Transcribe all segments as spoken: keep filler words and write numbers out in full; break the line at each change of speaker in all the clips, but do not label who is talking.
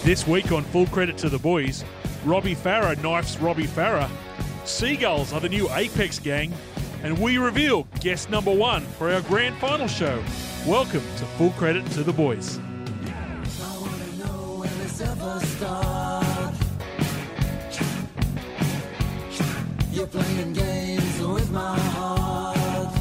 This week on Full Credit to the Boys, Robbie Farah knifes Robbie Farah, Seagulls are the new Apex gang, and we reveal guest number one for our grand final show. Welcome to Full Credit to the Boys.
You're playing games with my heart.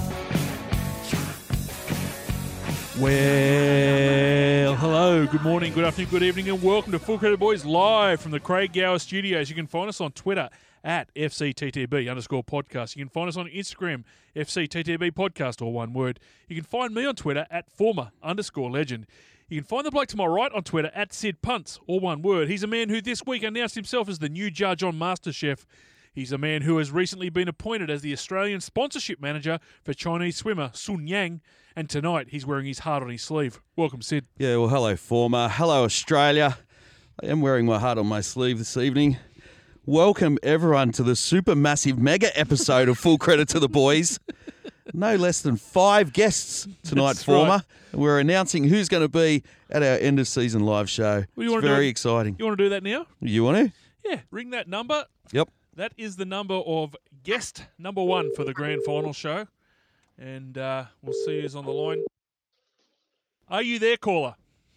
Well, hello, good morning, good afternoon, good evening, and welcome to Full Credit Boys live from the Craig Gower Studios. You can find us on Twitter at F C T T B underscore podcast. You can find us on Instagram, F C T T B podcast, or one word. You can find me on Twitter at former underscore legend. You can find the bloke to my right on Twitter at Sid Punts, or one word. He's a man who this week announced himself as the new judge on MasterChef. He's a man who has recently been appointed as the Australian sponsorship manager for Chinese swimmer Sun Yang, and tonight he's wearing his heart on his sleeve. Welcome, Sid.
Yeah, well, hello, former. Hello, Australia. I am wearing my heart on my sleeve this evening. Welcome, everyone, to the super massive mega episode of Full Credit to the Boys. No less than five guests tonight,
That's
former.
right.
And we're announcing who's going to be at our end of season live show.
Well, you
it's
wanna do
very
it-
exciting.
You want to do that now?
You want to?
Yeah, ring that number.
Yep.
That is the number of guest number one for the grand final show. And uh, we'll see who's on the line. Are you there, caller?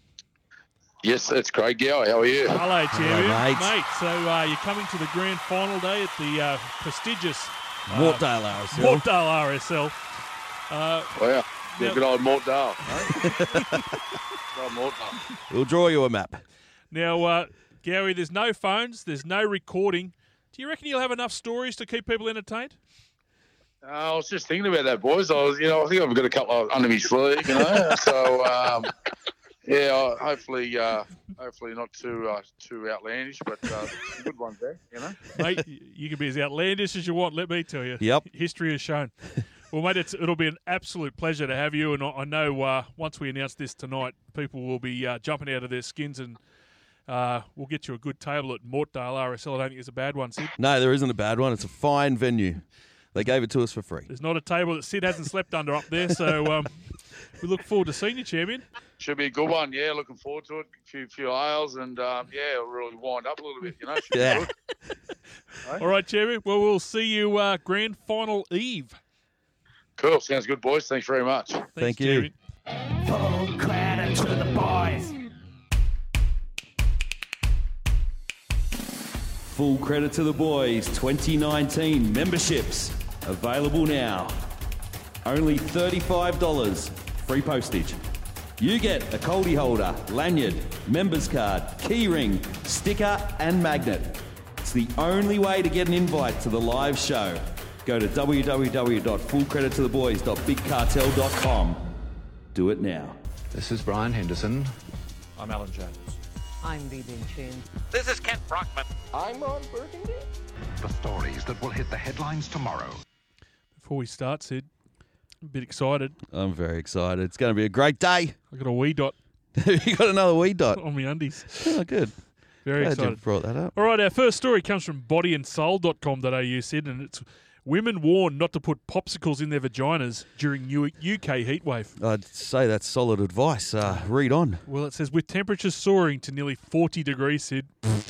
Yes, it's Craig Gower. How are you?
Hello, champion.
mate.
Mate, so uh, you're coming to the grand final day at the uh, prestigious uh,
Mortdale R S L.
Mortdale R S L. Uh,
Wow. Yeah,
Now-
good old Mort Dale. Eh? Good old Mort Dale.
We'll draw you a map.
now, uh, Gowie, there's no phones, there's no recording. Do you reckon you'll have enough stories to keep people entertained?
Uh, I was just thinking about that, boys. I was, you know, I think I've got a couple of under my sleeve, you know. so, um, yeah, I'll- hopefully, uh, hopefully not too uh, too outlandish, but uh, some good ones there, you know.
Mate, y- you can be as outlandish as you want, let me tell you.
Yep.
History has shown. Well, mate, it's, it'll be an absolute pleasure to have you, and I, I know uh, once we announce this tonight, people will be uh, jumping out of their skins, and uh, we'll get you a good table at Mortdale R S L. I don't think it's a bad one, Sid.
No, there isn't a bad one. It's a fine venue. They gave it to us for free.
There's not a table that Sid hasn't slept under up there, so um, we look forward to seeing you, champion.
Should be a good one. Yeah, looking forward to it. A few, few ales, and um, yeah, it'll really wind up a little bit, you know. Should be
Yeah.
good.
All right, champion. Well, we'll see you uh, grand final eve.
Cool. Sounds good, boys. Thanks very much.
Thanks,
Thank you.
champion.
Full credit to the boys.
Full Credit to the Boys twenty nineteen memberships available now. Only thirty-five dollars, free postage. You get a Coldie holder, lanyard, members card, key ring, sticker and magnet. It's the only way to get an invite to the live show. Go to w w w dot full credit to the boys dot big cartel dot com. Do it now.
This is Brian Henderson.
I'm Alan Jones.
I'm Vivian Chin.
This is Kent Brockman.
The stories that will hit the headlines tomorrow.
Before we start, Sid, I'm a bit excited.
I'm very excited. It's going to be a great day.
I got a wee dot
You got another wee dot.
on my undies.
Oh, good.
Very
Glad
excited.
you brought that up.
All right, our first story comes from body and soul dot com dot a u, Sid, and it's women warned not to put popsicles in their vaginas during U- UK heatwave.
I'd say that's solid advice. Uh, read on.
Well, it says with temperatures soaring to nearly forty degrees, Sid,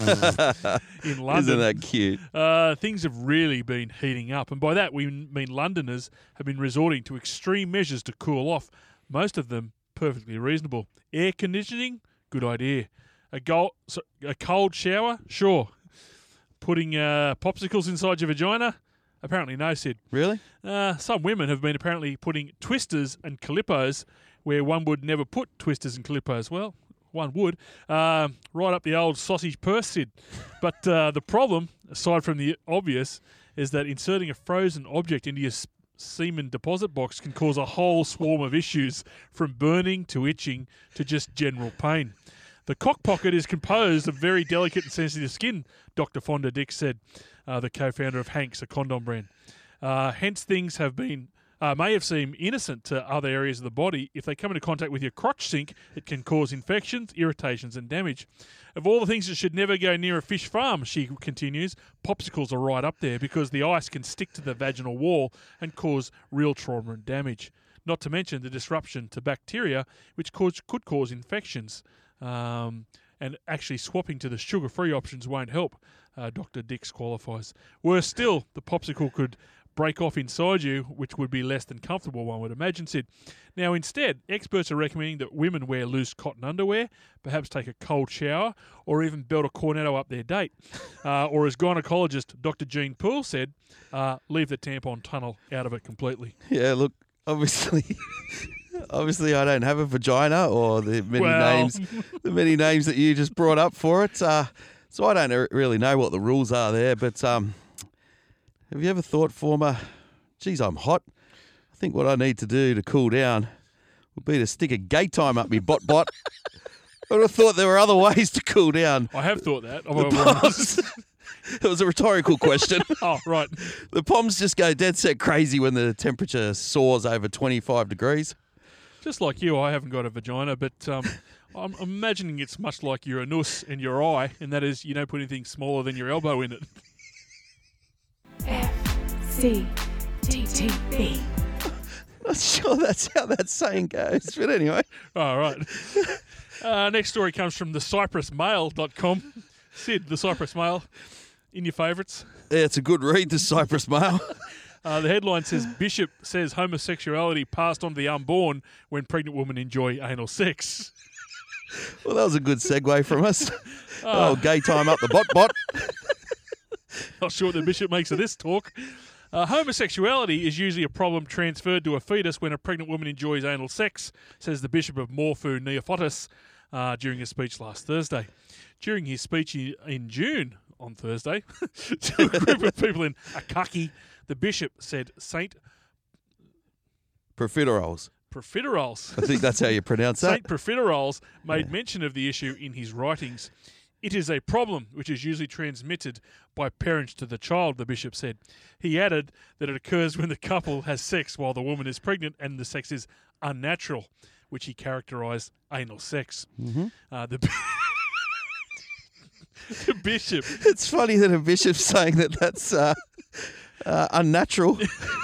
in London.
Isn't that cute?
Uh, things have really been heating up, and by that we mean Londoners have been resorting to extreme measures to cool off, most of them perfectly reasonable. Air conditioning, good idea. A, go- so, a cold shower, sure. Putting uh, popsicles inside your vagina, apparently no, Sid.
Really?
Uh, some women have been apparently putting twisters and calippos where one would never put twisters and calippos. Well, one would. Um, right up the old sausage purse, Sid. But uh, the problem, aside from the obvious, is that inserting a frozen object into your s- semen deposit box can cause a whole swarm of issues, from burning to itching to just general pain. The cock pocket is composed of very delicate and sensitive skin, Doctor Fonda Dix said, uh, the co-founder of Hanks, a condom brand. Uh, hence, things have been uh, may have seemed innocent to other areas of the body. If they come into contact with your crotch sink, it can cause infections, irritations, and damage. Of all the things that should never go near a fish farm, she continues, popsicles are right up there because the ice can stick to the vaginal wall and cause real trauma and damage. Not to mention the disruption to bacteria, which cause, could cause infections. Um, and actually swapping to the sugar-free options won't help, uh, Doctor Dix qualifies. Worse still, the popsicle could break off inside you, which would be less than comfortable, one would imagine, Sid. Now, instead, experts are recommending that women wear loose cotton underwear, perhaps take a cold shower, or even belt a cornetto up their date. Uh, or as gynecologist Doctor Jean Poole said, uh, leave the tampon tunnel out of it completely.
Yeah, look, obviously, obviously, I don't have a vagina or the many
Well.
names, the many names that you just brought up for it. Uh, so I don't r- really know what the rules are there. But um, have you ever thought, former, geez, I'm hot. I think what I need to do to cool down would be to stick a gate time up me bot bot. I would have thought there were other ways to cool down.
I have thought that.
The Poms, it was a rhetorical question.
Oh, right.
The Poms just go dead set crazy when the temperature soars over twenty-five degrees.
Just like you, I haven't got a vagina, but um, I'm imagining it's much like your anus and your eye, and that is you don't put anything smaller than your elbow in it.
F C T T B.
Not sure that's how that saying goes, but anyway.
All right. Uh, next story comes from the cyprus mail dot com. Sid, the Cyprus Mail, in your favourites.
Yeah, it's a good read, the Cyprus Mail.
Uh, the headline says, Bishop says homosexuality passed on to the unborn when pregnant women enjoy anal sex.
Well, that was a good segue from us. Oh, gay time up the bot bot.
Not sure what the bishop makes of this talk. Uh, homosexuality is usually a problem transferred to a fetus when a pregnant woman enjoys anal sex, says the Bishop of Morphu Neophotos uh, during a speech last Thursday. During his speech in June on Thursday to a group of people in Akaki, the bishop said Saint
Profiteroles.
Profiteroles.
I think that's how you pronounce that.
Saint Profiteroles made mention of the issue in his writings. It is a problem which is usually transmitted by parents to the child, the bishop said. He added that it occurs when the couple has sex while the woman is pregnant and the sex is unnatural, which he characterised anal sex.
Mm-hmm.
Uh, the, the bishop...
It's funny that a bishop's saying that that's uh, uh, unnatural.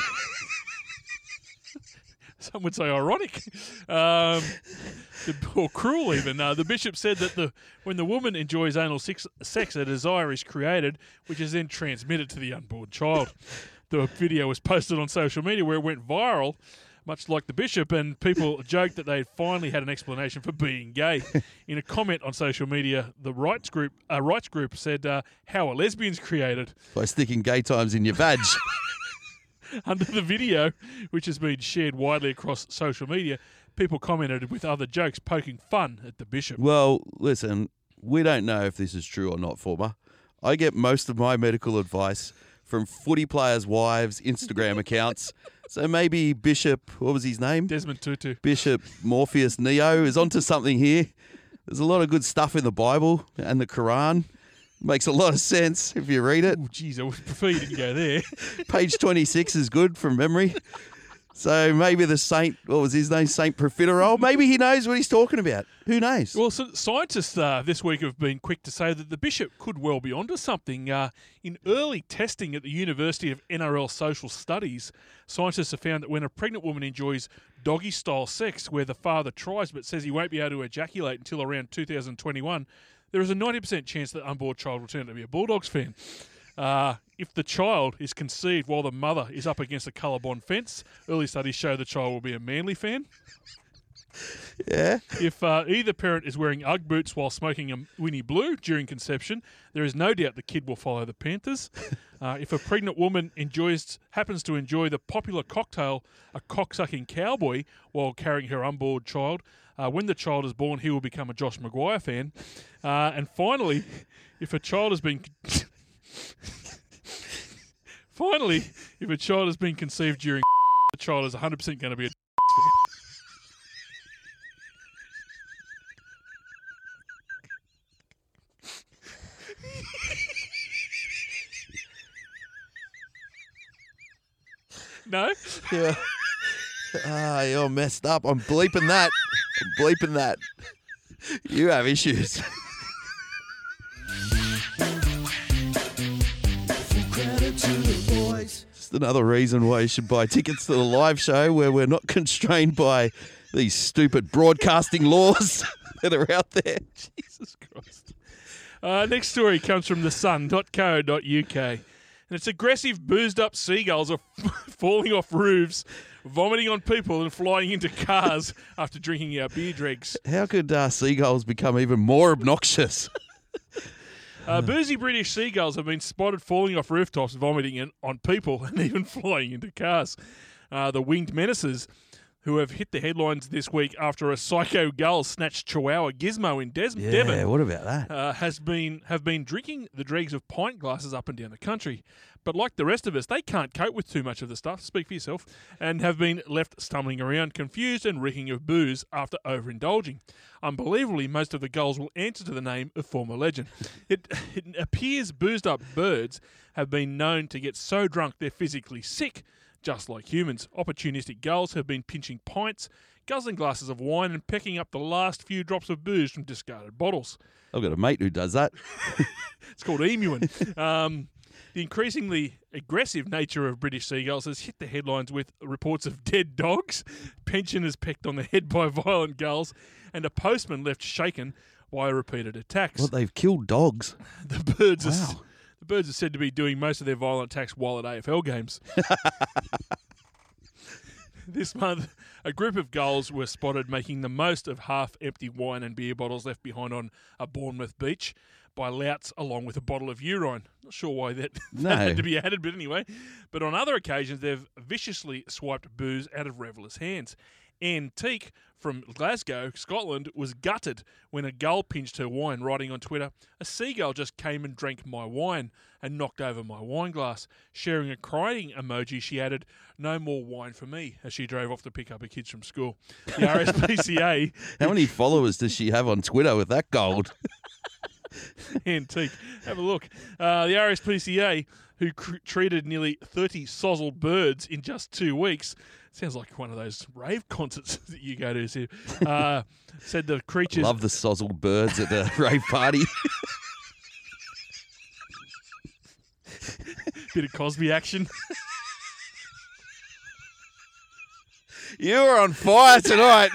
Some would say ironic, um, or cruel even. Uh, the bishop said that the when the woman enjoys anal sex, sex, a desire is created, which is then transmitted to the unborn child. The video was posted on social media where it went viral, much like the bishop, and people joked that they had finally had an explanation for being gay. In a comment on social media, the rights group, uh, rights group said, uh, how are lesbians created?
By sticking gay times in your vag.
Under the video, which has been shared widely across social media, people commented with other jokes poking fun at the bishop.
Well, listen, we don't know if this is true or not, former. I get most of my medical advice from footy players' wives' Instagram accounts. So maybe Bishop, what was his name?
Desmond Tutu.
Bishop Morpheus Neo is onto something here. There's a lot of good stuff in the Bible and the Quran. Makes a lot of sense if you read it.
Oh, geez, I would prefer you didn't go there.
Page twenty-six is good from memory. So maybe the saint, what was his name? Saint Profiterole. Maybe he knows what he's talking about. Who knows?
Well, so scientists uh, this week have been quick to say that the bishop could well be onto something. Uh, in early testing at the University of N R L Social Studies, scientists have found that when a pregnant woman enjoys doggy-style sex, where the father tries but says he won't be able to ejaculate until around two thousand twenty-one, there is a ninety percent chance that unborn child will turn out to be a Bulldogs fan. Uh, if the child is conceived while the mother is up against a colour-bond fence, early studies show the child will be a Manly fan.
Yeah.
If uh, either parent is wearing Ugg boots while smoking a Winnie Blue during conception, there is no doubt the kid will follow the Panthers. Uh, if a pregnant woman enjoys happens to enjoy the popular cocktail, a cock-sucking cowboy, while carrying her unborn child, uh, when the child is born, he will become a Josh Maguire fan. Uh, and finally, if a child has been... finally, if a child has been conceived during the child is one hundred percent going to be a fan. No?
Yeah. Ah, you're messed up. I'm bleeping that. I'm bleeping that. You have issues.
Credit to the boys.
Just another reason why you should buy tickets to the live show where we're not constrained by these stupid broadcasting laws that are out there.
Jesus Christ. Uh, next story comes from the sun dot co dot U K. And it's aggressive, boozed-up seagulls are falling off roofs, vomiting on people and flying into cars after drinking our beer dregs.
How could uh, seagulls become even more obnoxious?
Uh, boozy British seagulls have been spotted falling off rooftops, vomiting in, on people and even flying into cars. Uh, the winged menaces who have hit the headlines this week after a psycho gull snatched Chihuahua Gizmo in Des-
Yeah,
Devon
what about that?
uh, has been have been drinking the dregs of pint glasses up and down the country. But like the rest of us, they can't cope with too much of the stuff, speak for yourself, and have been left stumbling around, confused and reeking of booze after overindulging. Unbelievably, most of the gulls will answer to the name of former legend. It, it appears boozed-up birds have been known to get so drunk they're physically sick, just like humans. Opportunistic gulls have been pinching pints, guzzling glasses of wine and pecking up the last few drops of booze from discarded bottles.
I've got a mate who does that.
It's called emuing. Um, the increasingly aggressive nature of British seagulls has hit the headlines with reports of dead dogs, pensioners pecked on the head by violent gulls, and a postman left shaken by repeated attacks.
What, they've killed dogs?
The birds are
Wow.
the birds are said to be doing most of their violent attacks while at A F L games. This month, a group of gulls were spotted making the most of half-empty wine and beer bottles left behind on a Bournemouth beach by louts along with a bottle of urine. Not sure why that,
No.
that had to be added, but anyway. But on other occasions, they've viciously swiped booze out of revellers' hands. Anne Teak from Glasgow, Scotland, was gutted when a gull pinched her wine, writing on Twitter, "A seagull just came and drank my wine and knocked over my wine glass." Sharing a crying emoji, she added, "No more wine for me," as she drove off to pick up her kids from school. The R S P C A...
How many followers does she have on Twitter with that gold?
Antique. Have a look. Uh, the R S P C A, who cr- treated nearly thirty sozzle birds in just two weeks, sounds like one of those rave concerts that you go to, Sid, uh, said the creatures...
Love the sozzled birds at the rave party.
Bit of Cosby action.
You are on fire tonight.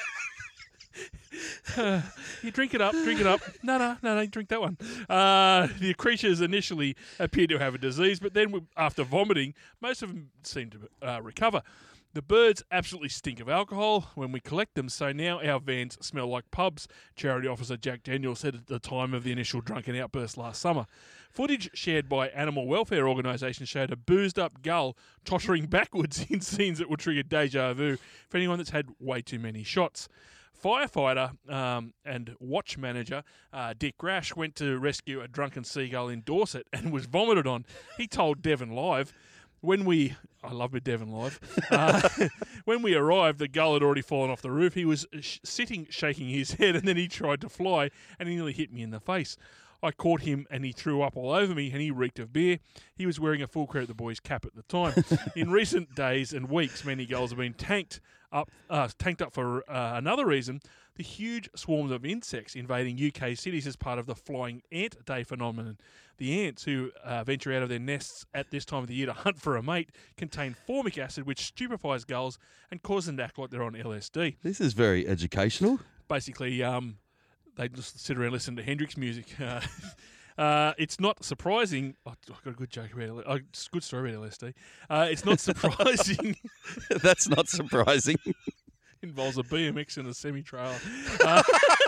Uh, you drink it up, drink it up. No, no, no, no, drink that one. Uh, the creatures initially appeared to have a disease, but then after vomiting, most of them seemed to uh, recover. The birds absolutely stink of alcohol when we collect them, so now our vans smell like pubs, Charity Officer Jack Daniel said at the time of the initial drunken outburst last summer. Footage shared by animal welfare organisations showed a boozed-up gull tottering backwards in scenes that would trigger deja vu for anyone that's had way too many shots. Firefighter um, and watch manager uh, Dick Rash went to rescue a drunken seagull in Dorset and was vomited on. He told Devon Live, when we... I love it, Devon Live. Uh, when we arrived, the gull had already fallen off the roof. He was sh- sitting, shaking his head, and then he tried to fly, and he nearly hit me in the face. I caught him, and he threw up all over me, and he reeked of beer. He was wearing a full Credit the Boys cap at the time. In recent days and weeks, many gulls have been tanked up, uh, tanked up for uh, another reason. The huge swarms of insects invading U K cities as part of the Flying Ant Day phenomenon. The ants, who uh, venture out of their nests at this time of the year to hunt for a mate, contain formic acid, which stupefies gulls and causes them to act like they're on L S D.
This is very educational.
Basically, um, they just sit around and listen to Hendrix music. Uh, uh, it's not surprising. Oh, I've got a good joke about L S D. Oh, it's a good story about L S D. Uh, it's not surprising.
That's not surprising.
Involves a B M X and a semi-trailer. Uh,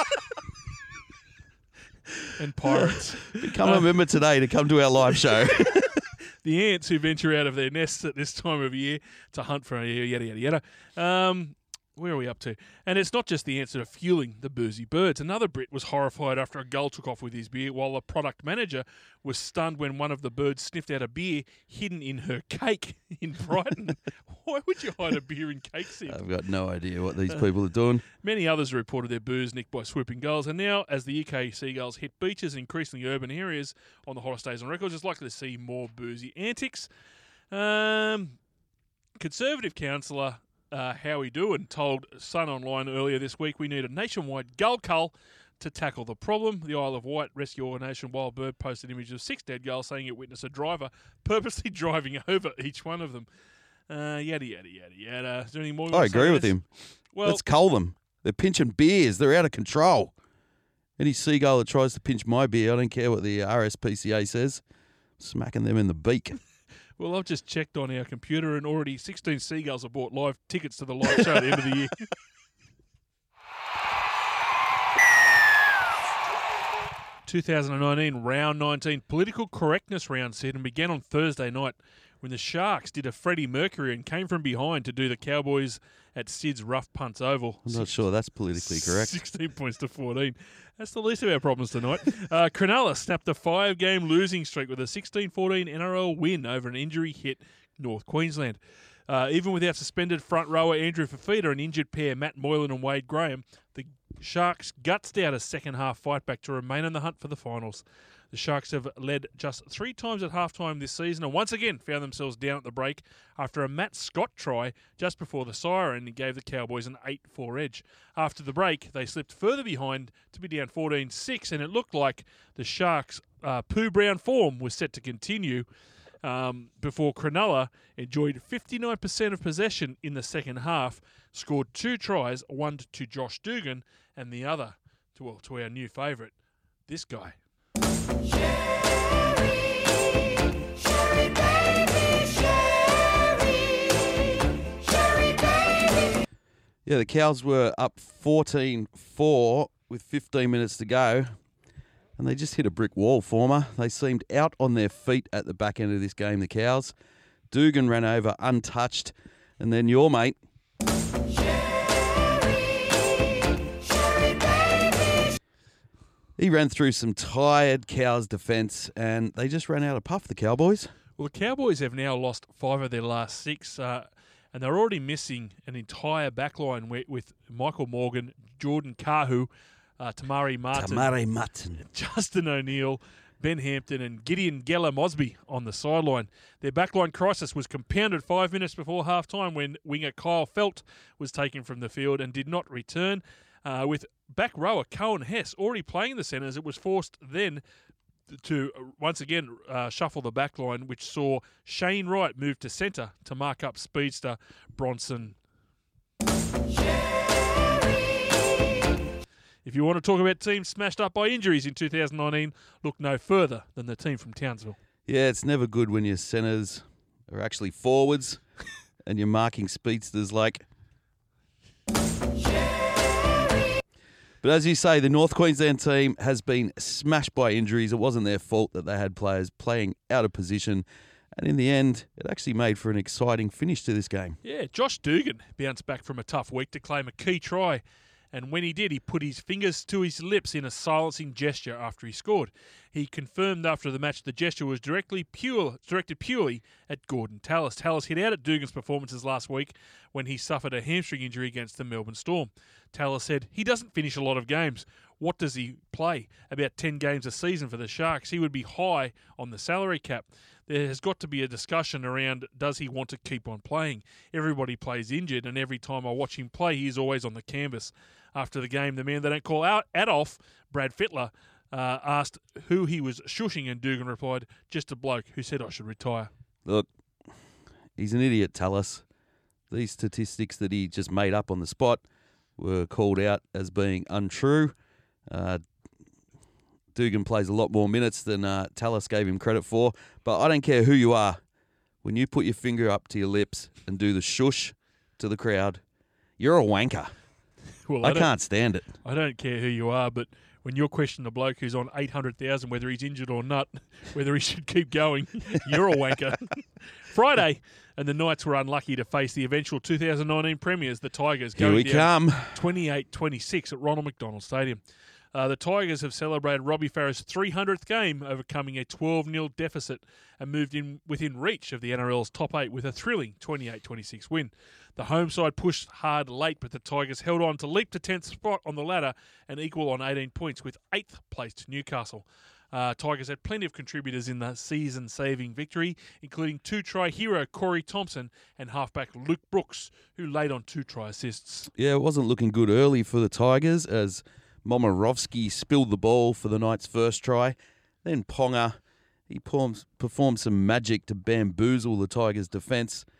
and pirates.
Become a member today to come to our live show.
The ants who venture out of their nests at this time of year to hunt for a yada, yada, yada. Um, where are we up to? And it's not just the ants that are fueling the boozy birds. Another Brit was horrified after a gull took off with his beer, while the product manager was stunned when one of the birds sniffed out a beer hidden in her cake in Brighton. Why would you hide a beer in cake, Sid?
I've got no idea what these people are doing.
Many others reported their booze nicked by swooping gulls, and now, as the U K seagulls hit beaches and increasingly urban areas on the hottest days on record, it's likely to see more boozy antics. Um, Conservative councillor uh, Howie Doohan told Sun Online earlier this week, "We need a nationwide gull cull to tackle the problem." The Isle of Wight rescue organisation Wild Bird posted images of six dead gulls, saying it witnessed a driver purposely driving over each one of them. Uh, yada, yada, yada, yada. Is there anything more you
I
want to say
agree
on
with
this?
him.
Well,
Let's cull them. They're pinching beers. They're out of control. Any seagull that tries to pinch my beer, I don't care what the R S P C A says, smacking them in the beak.
well, I've just checked on our computer and already sixteen Seagulls have bought live tickets to the live show at the end of the year. twenty nineteen round nineteen political correctness round set and began on Thursday night when the Sharks did a Freddie Mercury and came from behind to do the Cowboys at Sid's Rough Punts Oval.
I'm not sure that's politically correct.
sixteen points to fourteen. That's the least of our problems tonight. uh, Cronulla snapped a five-game losing streak with a sixteen fourteen N R L win over an injury-hit North Queensland. Uh, even without suspended front rower Andrew Fafita and injured pair Matt Moylan and Wade Graham, the Sharks gutsed out a second-half fight back to remain in the hunt for the finals. The Sharks have led just three times at halftime this season and once again found themselves down at the break after a Matt Scott try just before the siren gave the Cowboys an eight four edge. After the break, they slipped further behind to be down fourteen six, and it looked like the Sharks' uh, Pooh Brown form was set to continue um, before Cronulla enjoyed fifty-nine percent of possession in the second half, scored two tries, one to Josh Dugan and the other to, well, to our new favourite, this guy.
Yeah, the Cows were up fourteen four with fifteen minutes to go, and they just hit a brick wall, Former. They seemed out on their feet at the back end of this game, the Cows. Dugan ran over untouched, and then your mate... He ran through some tired Cows defence, and they just ran out of puff, the Cowboys.
Well, the Cowboys have now lost five of their last six, uh, and they're already missing an entire backline with, with Michael Morgan, Jordan Kahu, uh, Tamari Martin,
Tamari Martin,
Justin O'Neill, Ben Hampton, and Gideon Geller Mosby on the sideline. Their backline crisis was compounded five minutes before halftime when winger Kyle Felt was taken from the field and did not return. Uh, with back rower Cohen Hess already playing the centres, it was forced then to uh, once again uh, shuffle the back line, which saw Shane Wright move to centre to mark up speedster Bronson. If you want to talk about teams smashed up by injuries in two thousand nineteen, look no further than the team from Townsville.
Yeah, it's never good when your centres are actually forwards and you're marking speedsters like... But as you say, the North Queensland team has been smashed by injuries. It wasn't their fault that they had players playing out of position. And in the end, it actually made for an exciting finish to this game.
Yeah, Josh Dugan bounced back from a tough week to claim a key try. And when he did, he put his fingers to his lips in a silencing gesture after he scored. He confirmed after the match the gesture was directly pure, directed purely at Gordon Tallis. Tallis hit out at Dugan's performances last week when he suffered a hamstring injury against the Melbourne Storm. Tallis said, he doesn't finish a lot of games. What does he play? About ten games a season for the Sharks. He would be high on the salary cap. There has got to be a discussion around, does he want to keep on playing? Everybody plays injured, and every time I watch him play, he is always on the canvas. After the game, the man they don't call out Adolf, Brad Fittler, uh, asked who he was shushing, and Dugan replied, just a bloke who said I should retire.
Look, he's an idiot, Tallis. These statistics that he just made up on the spot were called out as being untrue. Uh, Dugan plays a lot more minutes than uh, Tallis gave him credit for, but I don't care who you are. When you put your finger up to your lips and do the shush to the crowd, you're a wanker.
Well,
I,
I
can't stand it.
I don't care who you are, but when you're questioning a bloke who's on eight hundred thousand, whether he's injured or not, whether he should keep going, you're a wanker. Friday, and the Knights were unlucky to face the eventual two thousand nineteen premiers, the Tigers,
Here
going
we
down
come.
twenty-eight twenty-six at Ronald McDonald Stadium. Uh, the Tigers have celebrated Robbie Farah's three hundredth game, overcoming a twelve nil deficit and moved in within reach of the N R L's top eight with a thrilling twenty-eight twenty-six win. The home side pushed hard late, but the Tigers held on to leap to tenth spot on the ladder and equal on eighteen points with eighth placed Newcastle. Uh, Tigers had plenty of contributors in the season-saving victory, including two-try hero Corey Thompson and halfback Luke Brooks, who laid on two try assists.
Yeah, it wasn't looking good early for the Tigers as Momirovski spilled the ball for the Knights' first try. Then Ponga, he performed some magic to bamboozle the Tigers' defence.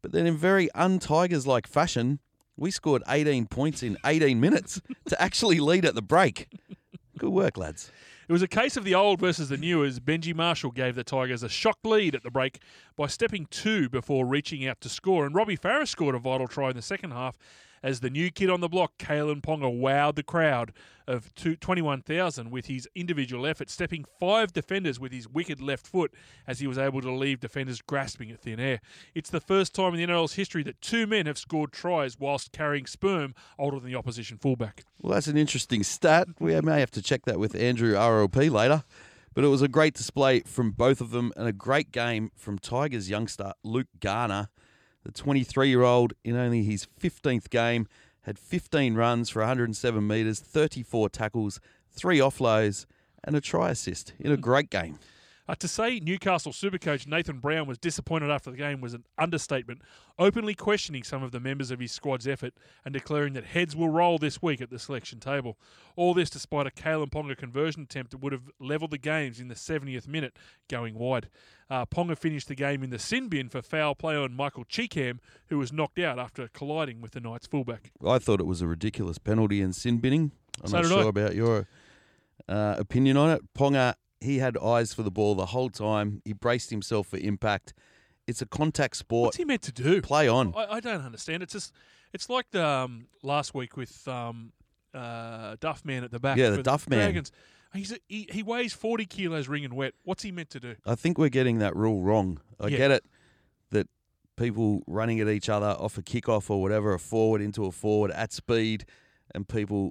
But then in very un-Tigers-like fashion, we scored eighteen points in eighteen minutes to actually lead at the break. Good work, lads.
It was a case of the old versus the new as Benji Marshall gave the Tigers a shock lead at the break by stepping two before reaching out to score. And Robbie Farah scored a vital try in the second half as the new kid on the block, Kalen Ponga, wowed the crowd of twenty-one thousand with his individual effort, stepping five defenders with his wicked left foot as he was able to leave defenders grasping at thin air. It's the first time in the N R L's history that two men have scored tries whilst carrying sperm older than the opposition fullback.
Well, that's an interesting stat. We may have to check that with Andrew R L P later. But it was a great display from both of them and a great game from Tigers youngster Luke Garner. The twenty-three-year-old, in only his fifteenth game, had fifteen runs for one hundred seven metres, thirty-four tackles, three offloads, and a try assist in a great game.
Uh, to say Newcastle Supercoach Nathan Brown was disappointed after the game was an understatement, openly questioning some of the members of his squad's effort and declaring that heads will roll this week at the selection table. All this despite a Kalen Ponga conversion attempt that would have levelled the games in the seventieth minute going wide. Uh, Ponga finished the game in the sin bin for foul play on Michael Cheekham, who was knocked out after colliding with the Knights fullback.
I thought it was a ridiculous penalty in sin binning. I'm
So
not
did
sure
I.
about your uh, opinion on it. Ponga, he had eyes for the ball the whole time. He braced himself for impact. It's a contact sport.
What's he meant to do?
Play on.
I, I don't understand. It's just, it's like the um, last week with um, uh, Duff Man at the back.
Yeah, the
for
Duff Man.
Dragons. He's a, he, he weighs forty kilos ring and wet. What's he meant to do?
I think we're getting that rule wrong. I
Yeah.
get it that people running at each other off a kickoff or whatever, a forward into a forward at speed, and people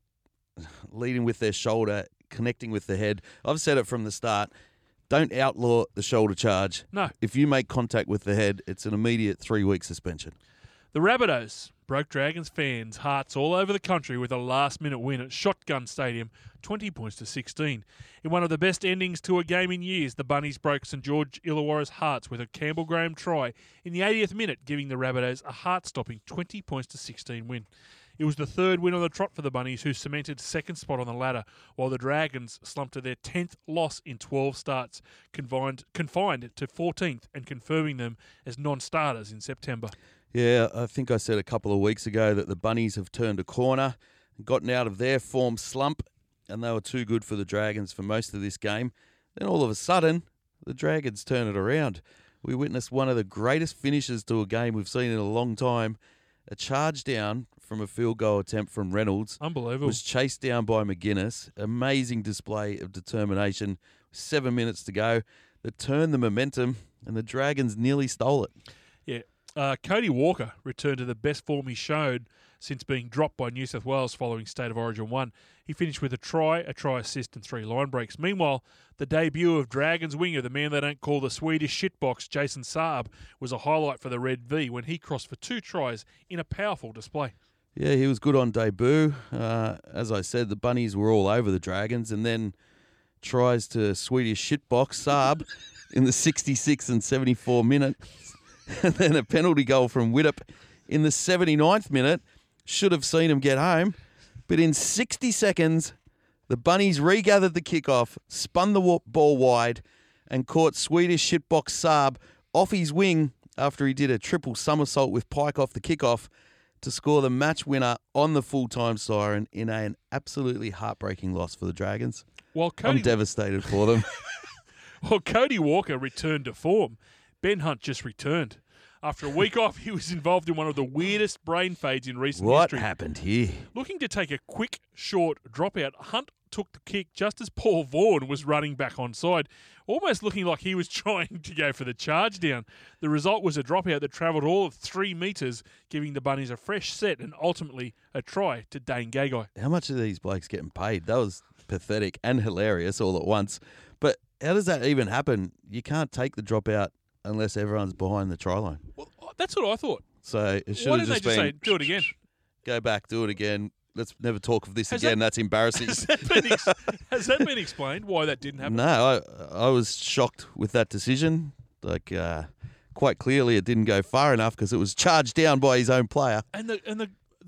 leading with their shoulder, connecting with the head. I've said it from the start. Don't outlaw the shoulder charge.
No.
If you make contact with the head, it's an immediate three-week suspension.
The Rabbitohs broke Dragons fans' hearts all over the country with a last-minute win at Shotgun Stadium, twenty points to sixteen. In one of the best endings to a game in years, the Bunnies broke St George Illawarra's hearts with a Campbell Graham try in the eightieth minute, giving the Rabbitohs a heart-stopping twenty points to sixteen win. It was the third win on the trot for the Bunnies, who cemented second spot on the ladder, while the Dragons slumped to their tenth loss in twelve starts, confined, confined to fourteenth and confirming them as non-starters in September.
Yeah, I think I said a couple of weeks ago that the Bunnies have turned a corner, gotten out of their form slump, and they were too good for the Dragons for most of this game. Then all of a sudden, the Dragons turn it around. We witnessed one of the greatest finishes to a game we've seen in a long time. A charge down from a field goal attempt from Reynolds.
Unbelievable.
Was chased down by McGuinness. Amazing display of determination. Seven minutes to go. That turned the momentum, and the Dragons nearly stole it.
Yeah. Uh, Cody Walker returned to the best form he showed since being dropped by New South Wales following State of Origin one. He finished with a try, a try assist and three line breaks. Meanwhile, the debut of Dragons winger, the man they don't call the Swedish shitbox, Jason Saab, was a highlight for the Red V when he crossed for two tries in a powerful display.
Yeah, he was good on debut. Uh, as I said, the Bunnies were all over the Dragons, and then tries to Swedish shitbox Saab in the sixty-sixth and seventy-fourth minute. And then a penalty goal from Widdop in the seventy-ninth minute. Should have seen him get home. But in sixty seconds, the Bunnies regathered the kickoff, spun the wa- ball wide, and caught Swedish shitbox Saab off his wing after he did a triple somersault with Pike off the kickoff to score the match winner on the full-time siren in an absolutely heartbreaking loss for the Dragons.
While Cody,
I'm devastated for them.
While Cody Walker returned to form, Ben Hunt just returned. After a week off, he was involved in one of the weirdest brain fades in recent
What
history.
happened here?
Looking to take a quick, short dropout, Hunt took the kick just as Paul Vaughan was running back onside, almost looking like he was trying to go for the charge down. The result was a dropout that travelled all of three metres, giving the Bunnies a fresh set and ultimately a try to Dane Gagai.
How much are these blokes getting paid? That was pathetic and hilarious all at once. But how does that even happen? You can't take the dropout unless everyone's behind the try line.
Well, that's what I thought.
So it should
Why
have
didn't they
just
just
been,
say, do it again?
go back, do it again. Let's never talk of this
Has
again.
that-
That's embarrassing.
Has that, been ex- has that been explained, why that didn't happen?
No, I I was shocked with that decision. Like, uh, quite clearly it didn't go far enough because it was charged down by his own player.
And the and the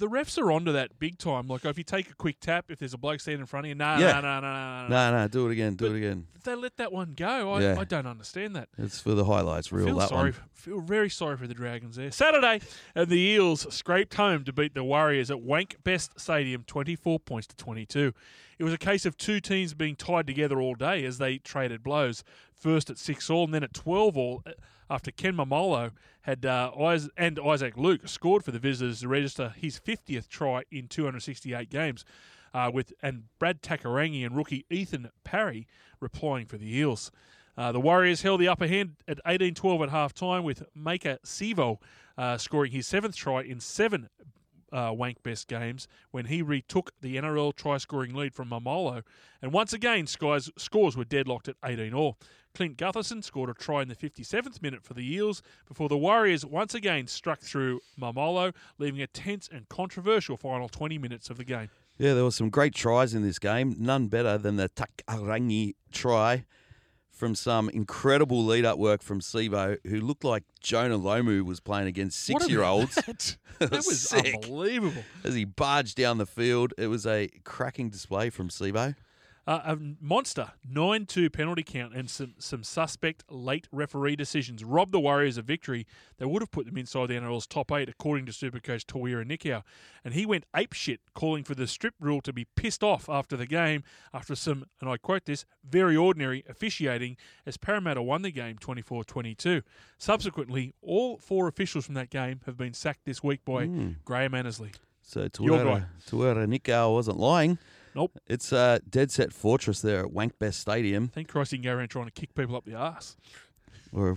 the refs are onto that big time. Like, if you take a quick tap, if there's a bloke standing in front of you, no,
Yeah.
no, no, no, no, no.
No, no, do it again, do
But
it again.
They let that one go. I,
Yeah.
I don't understand that.
It's for the highlights reel,
feel
that
sorry,
one.
feel very sorry for the Dragons there. Saturday, and the Eels scraped home to beat the Warriors at Wank Best Stadium, twenty-four points to twenty-two. It was a case of two teams being tied together all day as they traded blows. First at six all, and then at twelve all. After Ken Mamolo had uh, Is- and Isaac Luke scored for the visitors to register his fiftieth try in two hundred sixty-eight games, uh, with and Brad Takarangi and rookie Ethan Parry replying for the Eels. Uh, the Warriors held the upper hand at eighteen twelve at half-time, with Maker Sivo uh, scoring his seventh try in seven uh, Wank Best games when he retook the N R L try-scoring lead from Mamolo. And once again, Sky's scores were deadlocked at eighteen all. Clint Gutherson scored a try in the fifty-seventh minute for the Eels before the Warriors once again struck through Mamolo, leaving a tense and controversial final twenty minutes of the game.
Yeah, there were some great tries in this game. None better than the Takarangi try from some incredible lead-up work from Sivo, who looked like Jonah Lomu was playing against
What
six-year-olds.
about that? That was
sick.
unbelievable.
As he barged down the field, it was a cracking display from Sivo.
Uh, a monster nine two penalty count and some, some suspect late referee decisions robbed the Warriors of victory. They would have put them inside the N R L's top eight, according to Supercoach Tawira Nikau. And he went apeshit, calling for the strip rule to be pissed off after the game, after some, and I quote this, very ordinary officiating as Parramatta won the game twenty-four twenty-two. Subsequently, all four officials from that game have been sacked this week by
Mm.
Graham Annesley.
So
Your guy.
Tawira, Tawira Nikau wasn't lying.
Nope.
It's a dead set fortress there at Wank Best Stadium.
Thank Christ he can go around trying to kick people up the arse.
Or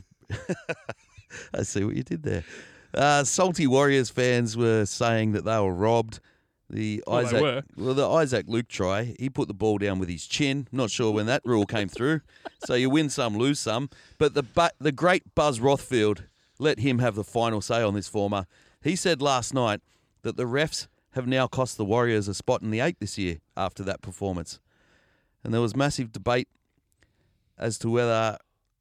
I see what you did there. Uh, salty Warriors fans were saying that they were robbed. The
Well, they
Isaac,
were.
well, the Isaac Luke try, he put the ball down with his chin. Not sure when that rule came through. So you win some, lose some. But the but the great Buzz Rothfield, let him have the final say on this former. He said last night that the refs have now cost the Warriors a spot in the eight this year after that performance. And there was massive debate as to whether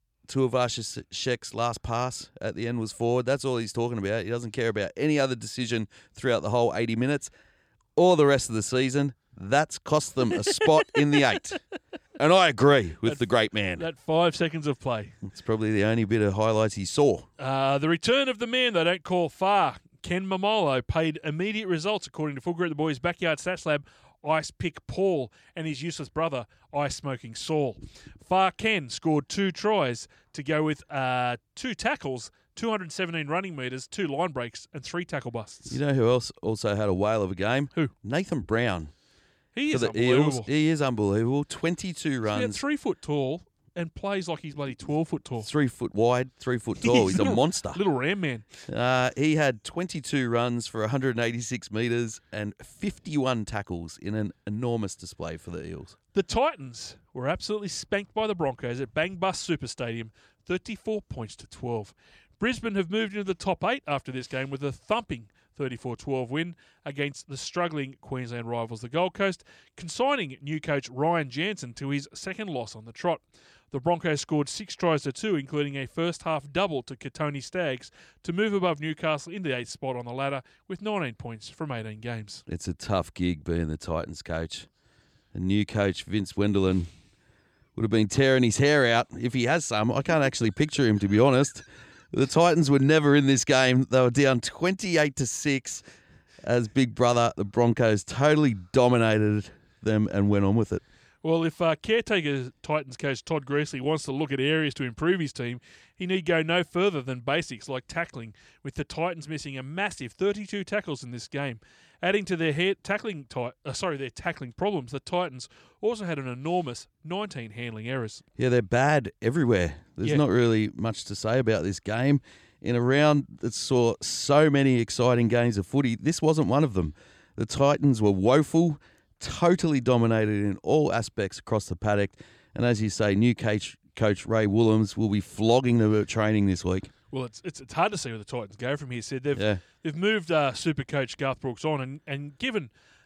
Tuivasa-Sheck's last pass at the end was forward. That's all he's talking about. He doesn't care about any other decision throughout the whole eighty minutes or the rest of the season. That's cost them a spot in the eight. And I agree with
That-
the great man.
That five seconds of play.
It's probably the only bit of highlights he saw.
Uh, the return of the man they don't call far, Ken Mamolo, paid immediate results according to Full Credit the Boys' Backyard Stats Lab, Ice Pick Paul, and his useless brother, Ice Smoking Saul. Far Ken scored two tries to go with uh, two tackles, two hundred seventeen running metres, two line breaks, and three tackle busts.
You know who else also had a whale of a game?
Who?
Nathan Brown.
He
For
is
the
unbelievable.
Eels. He is unbelievable. twenty-two
He's about
runs,
three foot tall and plays like he's bloody twelve foot tall.
three foot wide, three foot tall. He's a
little,
monster.
Little ram man.
Uh, he had twenty-two runs for one hundred eighty-six metres and fifty-one tackles in an enormous display for the Eels.
The Titans were absolutely spanked by the Broncos at Bang Bus Super Stadium, thirty-four points to twelve. Brisbane have moved into the top eight after this game with a thumping thirty-four twelve win against the struggling Queensland rivals, the Gold Coast, consigning new coach Ryan Jansen to his second loss on the trot. The Broncos scored six tries to two, including a first-half double to Katoni Staggs, to move above Newcastle in the eighth spot on the ladder with nineteen points from eighteen games.
It's a tough gig being the Titans coach. A new coach, Vince Wendelin, would have been tearing his hair out if he has some. I can't actually picture him, to be honest. The Titans were never in this game. They were down twenty-eight to six as Big Brother, the Broncos, totally dominated them and went on with it.
Well, if uh, caretaker Titans coach Todd Greasley wants to look at areas to improve his team, he need go no further than basics like tackling, with the Titans missing a massive thirty-two tackles in this game. Adding to their head tackling, ti- uh, sorry, their tackling problems, the Titans also had an enormous nineteen handling errors.
Yeah, they're bad everywhere. There's
Yeah.
not really much to say about this game. In a round that saw so many exciting games of footy, this wasn't one of them. The Titans were woeful, totally dominated in all aspects across the paddock. And as you say, new coach, coach Ray Willems will be flogging them at training this week.
Well, it's it's, it's hard to see where the Titans go from here. Sid. They've
Yeah.
they've moved uh, Super Coach Garth Brooks on and, and given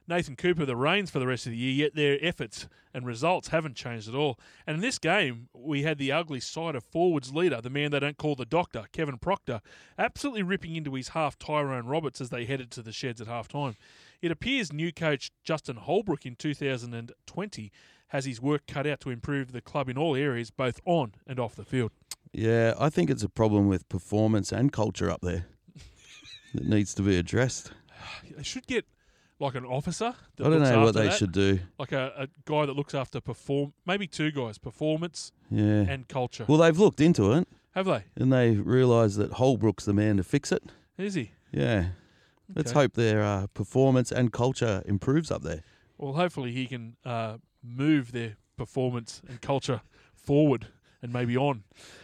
Nathan Cooper the reins for the rest of the year, yet their efforts and results haven't changed at all. And in this game, we had the ugly side of forwards leader, the man they don't call the doctor, Kevin Proctor, absolutely ripping into his half Tyrone Roberts as they headed to the sheds at half time. It appears new coach Justin Holbrook in two thousand twenty has his work cut out to improve the club in all areas, both on and off the field.
Yeah, I think it's a problem with performance and culture up there that needs to be addressed.
They should get like an officer. That
I don't
looks
know what
after
they
that.
should do.
Like a, a guy that looks after perform, maybe two guys, performance
Yeah.
and culture.
Well, they've looked into it
Have they?
and they realise that Holbrook's the man to fix it.
Is he?
Yeah. Let's
Okay.
hope their uh, performance and culture improves up there.
Well, hopefully he can uh, move their performance and culture forward and maybe on.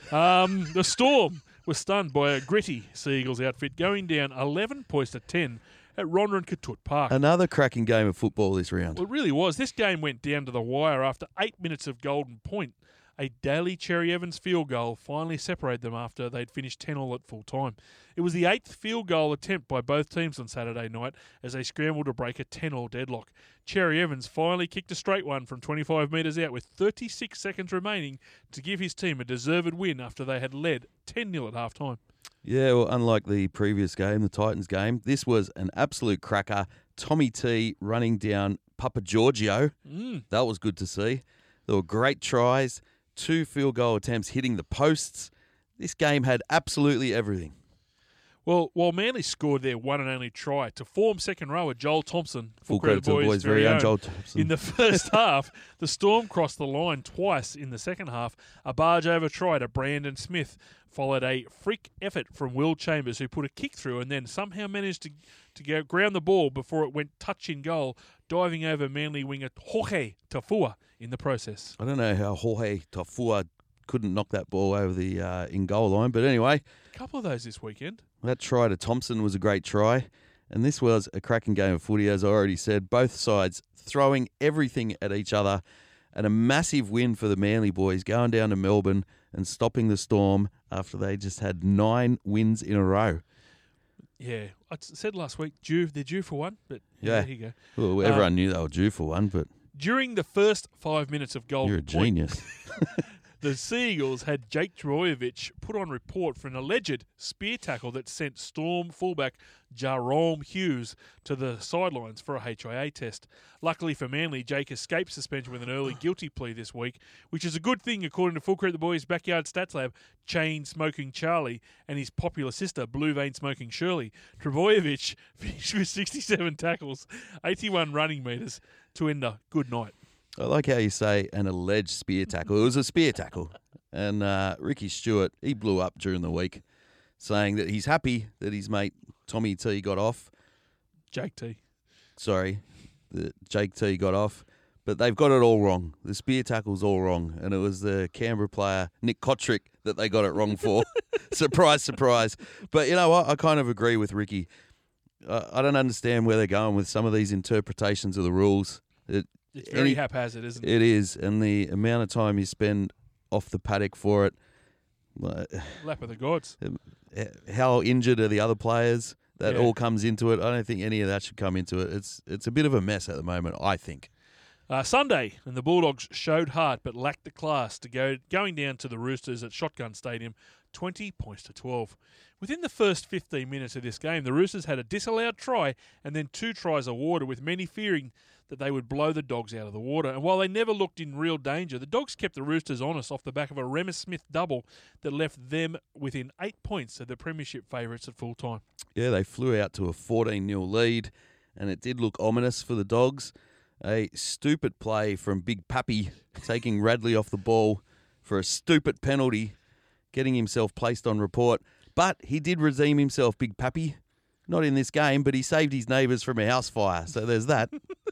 Um, the Storm was stunned by a gritty Sea Eagles outfit going down eleven points to ten at Rondra and Katut Park.
Another cracking game of football this round.
Well, it really was. This game went down to the wire after eight minutes of golden point. A Daly Cherry Evans field goal finally separated them after they'd finished ten all at full time. It was the eighth field goal attempt by both teams on Saturday night as they scrambled to break a ten all deadlock. Cherry Evans finally kicked a straight one from twenty-five metres out with thirty-six seconds remaining to give his team a deserved win after they had led ten nil at half time.
Yeah, well, unlike the previous game, the Titans game, this was an absolute cracker. Tommy T running down Papa Giorgio.
Mm.
That was good to see. There were great tries, two field goal attempts hitting the posts. This game had absolutely everything.
Well, while Manly scored their one and only try to form second rower Joel Thompson,
Full credit to the boys' very own Joel Thompson.
in the first half, the Storm crossed the line twice in the second half. A barge over try to Brandon Smith followed a freak effort from Will Chambers, who put a kick through and then somehow managed to to go ground the ball before it went touch in goal, diving over Manly winger Jorge Tafua in the process.
I don't know how Jorge Tafua couldn't knock that ball over the uh, in-goal line, but anyway,
A couple of those this weekend.
that try to Thompson was a great try, and this was a cracking game of footy, as I already said. Both sides throwing everything at each other, and a massive win for the Manly boys going down to Melbourne and stopping the Storm after they just had nine wins in a row.
Yeah, I t- said last week, due they're due for one, but yeah,
Yeah.
there you go.
Well, everyone knew they were due for one, but
During the first five minutes of Golden
you're a
Point,
genius.
the Sea Eagles had Jake Trbojevic put on report for an alleged spear tackle that sent Storm fullback Jerome Hughes to the sidelines for a H I A test. Luckily for Manly, Jake escaped suspension with an early guilty plea this week, which is a good thing according to Full Credit the Boys' Backyard Stats Lab, Chain Smoking Charlie and his popular sister, Blue Vein Smoking Shirley. Trbojevic finished with sixty-seven tackles, eighty-one running metres to end a good night.
I like how you say an alleged spear tackle. It was a spear tackle. And uh, Ricky Stewart, he blew up during the week, saying that he's happy that his mate Tommy T got off.
Jake T.
Sorry, that Jake T got off. But they've got it all wrong. The spear tackle's all wrong. And it was the Canberra player, Nick Kotrick, that they got it wrong for. Surprise, surprise. But you know what? I kind of agree with Ricky. Uh, I don't understand where they're going with some of these interpretations of the rules. It,
It's very
Any-
haphazard, isn't it?
It is, and the amount of time you spend off the paddock for it, uh,
Lap of the gods.
how injured are the other players? That
Yeah.
all comes into it. I don't think any of that should come into it. It's it's a bit of a mess at the moment, I think.
Uh, Sunday, and the Bulldogs showed heart but lacked the class to go going down to the Roosters at Shotgun Stadium, twenty points to twelve. Within the first fifteen minutes of this game, the Roosters had a disallowed try and then two tries awarded, with many fearing that they would blow the Dogs out of the water. And while they never looked in real danger, the Dogs kept the Roosters honest off the back of a Remus Smith double that left them within eight points of the premiership favourites at full time.
Yeah, they flew out to a fourteen nil lead, and it did look ominous for the Dogs. A stupid play from Big Pappy taking Radley off the ball for a stupid penalty, getting himself placed on report. But he did redeem himself, Big Pappy. Not in this game, but he saved his neighbours from a house fire. So there's that.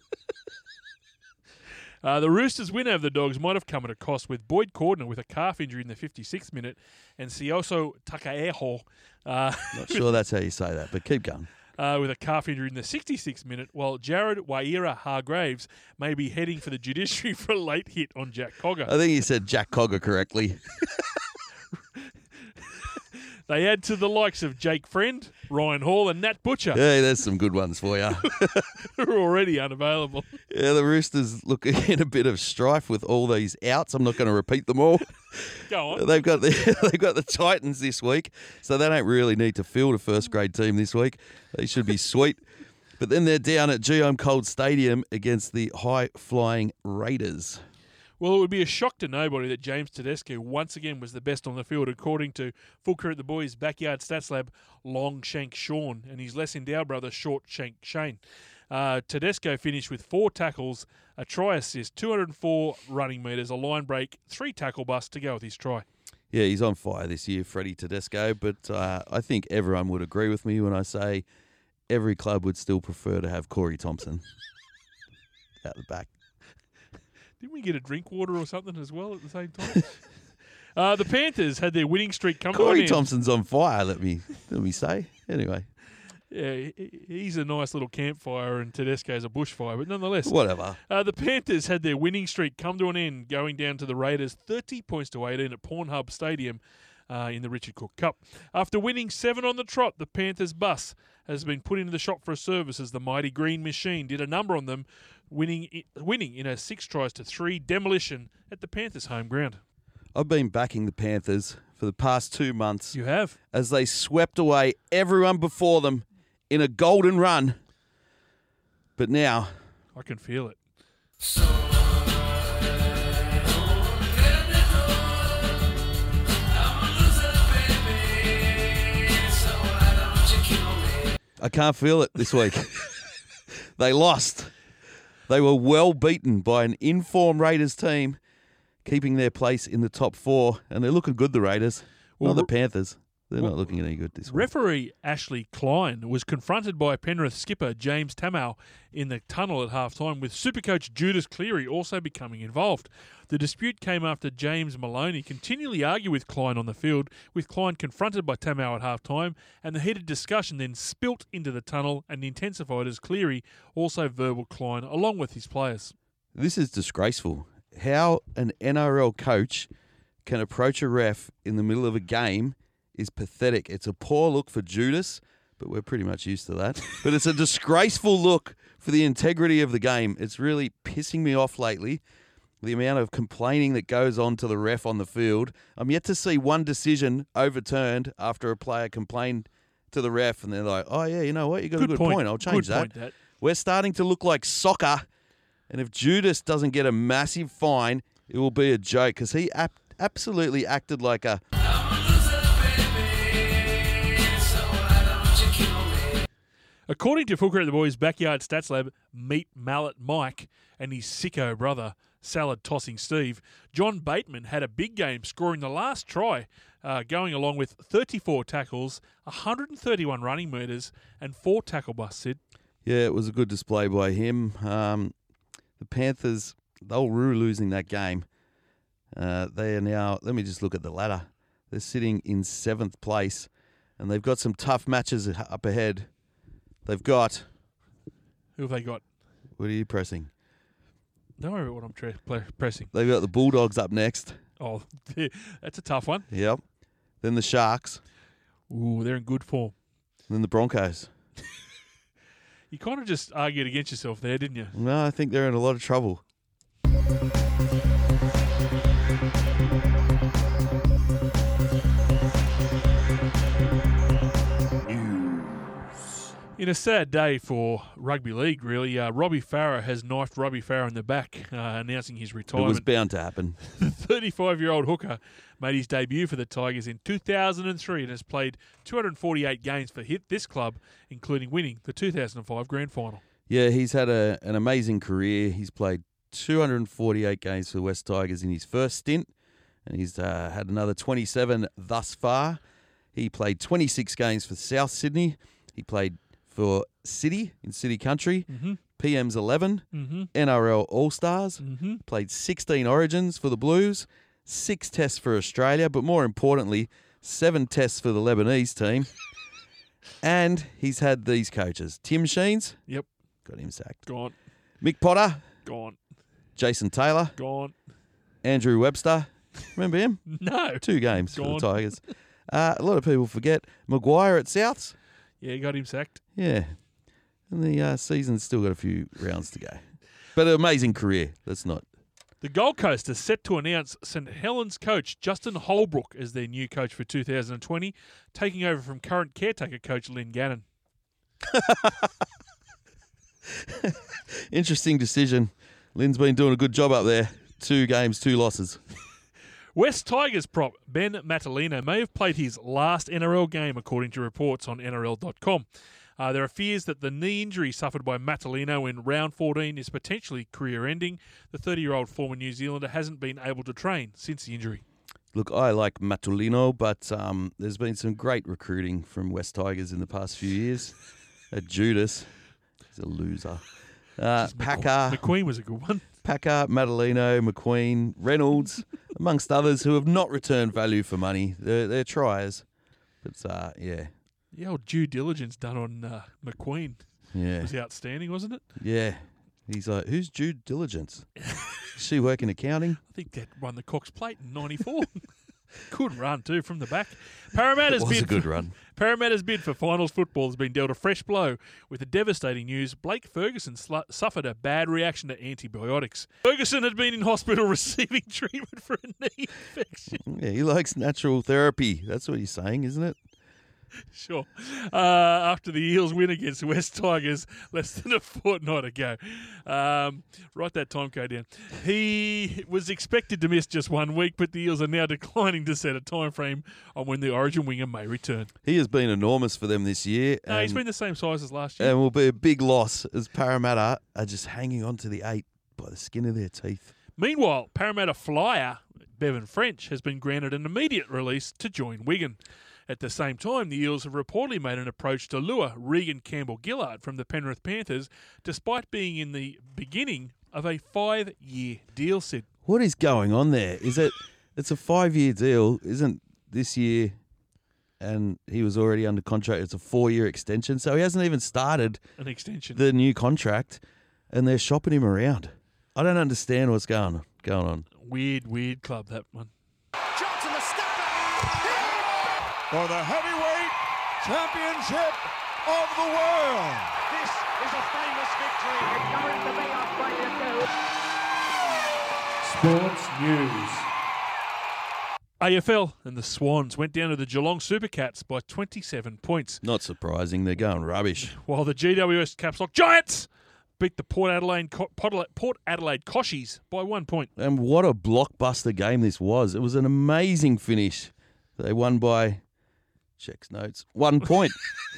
Uh, the Roosters' win over the Dogs might have come at a cost, with Boyd Cordner with a calf injury in the fifty-sixth minute and Sioso Takaeho uh,
Not sure that's how you say that, but keep going.
uh, with a calf injury in the sixty-sixth minute, while Jared Waira Hargraves may be heading for the judiciary for a late hit on Jack Cogger.
I think you said Jack Cogger correctly.
They add to the likes of Jake Friend, Ryan Hall, and Nat Butcher,
Yeah, there's some good ones for you.
who are already unavailable.
Yeah, the Roosters look in a bit of strife with all these outs. I'm not going to repeat them all.
Go on.
They've got the they've got the Titans this week, so they don't really need to field a first grade team this week. They should be sweet. But then they're down at G M Cold Stadium against the high-flying Raiders.
Well, it would be a shock to nobody that James Tedesco once again was the best on the field, according to Full Credit the Boys Backyard Stats Lab, Long Shank Sean and his less endowed brother, Short Shank Shane. Uh, Tedesco finished with four tackles, a try assist, two hundred four running metres, a line break, three tackle busts to go with his try.
Yeah, he's on fire this year, Freddie Tedesco, but uh, I think everyone would agree with me when I say every club would still prefer to have Corey Thompson out the back.
Didn't we get a drink water or something as well at the same time? uh, the Panthers had their winning streak come to an
Corey
end.
Thompson's on fire, let me let me say. Anyway,
Yeah, he- he's a nice little campfire and Tedesco's a bushfire, but nonetheless.
whatever.
Uh, the Panthers had their winning streak come to an end, going down to the Raiders thirty points to eighteen at Pornhub Stadium uh, in the Richard Cook Cup. After winning seven on the trot, the Panthers bus has been put into the shop for a service as the mighty Green Machine did a number on them, winning i- winning in a six tries to three demolition at the Panthers' home ground.
I've been backing the Panthers for the past two months
You have?
as they swept away everyone before them in a golden run. But now,
I can feel it.
I can't feel it this week. They lost. They were well beaten by an in-form Raiders team, keeping their place in the top four, and they're looking good, the Raiders.
Well,
Not the
re-
Panthers. They're
well,
not looking any good this week.
Referee Ashley Klein was confronted by Penrith skipper James Tamau in the tunnel at halftime, with Supercoach Judas Cleary also becoming involved. The dispute came after James Maloney continually argued with Klein on the field, with Klein confronted by Tamau at halftime, and the heated discussion then spilt into the tunnel and intensified as Cleary also verbal Klein along with his players.
This is disgraceful. How an N R L coach can approach a ref in the middle of a game is pathetic. It's a poor look for Judas, but we're pretty much used to that. But it's a disgraceful look for the integrity of the game. It's really pissing me off lately, the amount of complaining that goes on to the ref on the field. I'm yet to see one decision overturned after a player complained to the ref and they're like, oh, yeah, you know what? You got a good point. I'll change
Good
that.
point, that.
We're starting to look like soccer, and if Judas doesn't get a massive fine, it will be a joke because he ap- absolutely acted like a...
According to Full Credit the Boys Backyard Stats Lab, Meat Mallet Mike and his sicko brother, Salad Tossing Steve, John Bateman had a big game, scoring the last try, uh, going along with thirty-four tackles, one hundred thirty-one running metres, and four tackle busts, Sid.
Yeah, it was a good display by him. Um, the Panthers, they'll rue losing that game. Uh, they are now, let me just look at the ladder. They're sitting in seventh place, and they've got some tough matches up ahead. They've got,
Who have they got?
what are you pressing?
Don't worry about what I'm tre- pl- pressing.
They've got the Bulldogs up next.
Oh, that's a tough one.
Yep. Then the Sharks.
Ooh, they're in good form.
And then the Broncos.
You kind of just argued against yourself there, didn't you?
No, I think they're in a lot of trouble.
In a sad day for rugby league, really, uh, Robbie Farah has knifed Robbie Farah in the back, uh, announcing his
It was
retirement.
bound to happen.
The thirty-five-year-old hooker made his debut for the Tigers in two thousand three and has played two hundred forty-eight games for hit this club, including winning the two thousand five grand final.
Yeah, he's had a, an amazing career. He's played two hundred forty-eight games for the West Tigers in his first stint, and he's uh, had another twenty-seven thus far. He played twenty-six games for South Sydney. He played for City in City Country,
Mm-hmm.
P M's eleven,
Mm-hmm.
N R L All-Stars,
Mm-hmm.
played sixteen Origins for the Blues, six tests for Australia, but more importantly, seven tests for the Lebanese team. And he's had these coaches. Tim Sheens,
Yep.
got him sacked.
Gone.
Mick Potter,
Gone.
Jason Taylor,
Gone.
Andrew Webster. Remember him?
No.
Two games for
Gone.
the Tigers. Uh, a lot of people forget Maguire at Souths.
Yeah, got him sacked.
Yeah. And the uh, season's still got a few rounds to go. But an amazing career. That's not.
The Gold Coast is set to announce St Helens coach Justin Holbrook as their new coach for two thousand twenty, taking over from current caretaker coach Lynn Gannon.
Interesting decision. Lynn's been doing a good job up there. Two games, two losses.
West Tigers prop Ben Matalino may have played his last N R L game, according to reports on N R L dot com. Uh, there are fears that the knee injury suffered by Matalino in round fourteen is potentially career-ending. The thirty-year-old former New Zealander hasn't been able to train since the injury.
Look, I like Matulino, but um, there's been some great recruiting from West Tigers in the past few years. At Judas, he's a loser. Uh, Packer,
McQueen was a good one.
Packer, Matalino, McQueen, Reynolds, amongst others who have not returned value for money. They're, they're tryers. But, uh, yeah.
The old due diligence done on uh, McQueen
Yeah.
was outstanding, wasn't it?
Yeah. He's like, who's due diligence? Is she working accounting?
I think that won the Cox Plate in ninety-four. Good run, too, from the back. Parramatta's
It was
bid
a good
for,
run.
Parramatta's bid for finals football has been dealt a fresh blow with the devastating news Blake Ferguson slu- suffered a bad reaction to antibiotics. Ferguson had been in hospital receiving treatment for a knee infection.
Yeah, he likes natural therapy. That's what he's saying, isn't it?
Sure. Uh, after the Eels win against West Tigers less than a fortnight ago. Um, write that time code down. He was expected to miss just one week, but the Eels are now declining to set a time frame on when the Origin winger may return.
He has been enormous for them this year.
No, he's
and-
been the same size as last year.
And will be a big loss as Parramatta are just hanging on to the eight by the skin of their teeth.
Meanwhile, Parramatta flyer Bevan French has been granted an immediate release to join Wigan. At the same time, the Eels have reportedly made an approach to lure Regan Campbell-Gillard from the Penrith Panthers, despite being in the beginning of a five-year deal, Sid.
What is going on there? Is it? It's a five-year deal, isn't this year? And he was already under contract. It's a four-year extension, so he hasn't even started
An extension.
the new contract, and they're shopping him around. I don't understand what's going on. Going on.
Weird, weird club, that one.
For the heavyweight championship of the world.
This is a famous victory. It's going to be Australia too.
Sports news. A F L and the Swans went down to the Geelong Supercats by twenty-seven points,
Not surprising. They're going rubbish.
while the G W S Caps Lock Giants beat the Port Adelaide Co- Port Adelaide Coshies by one point.
And what a blockbuster game this was. It was an amazing finish. They won by, checks notes, one point.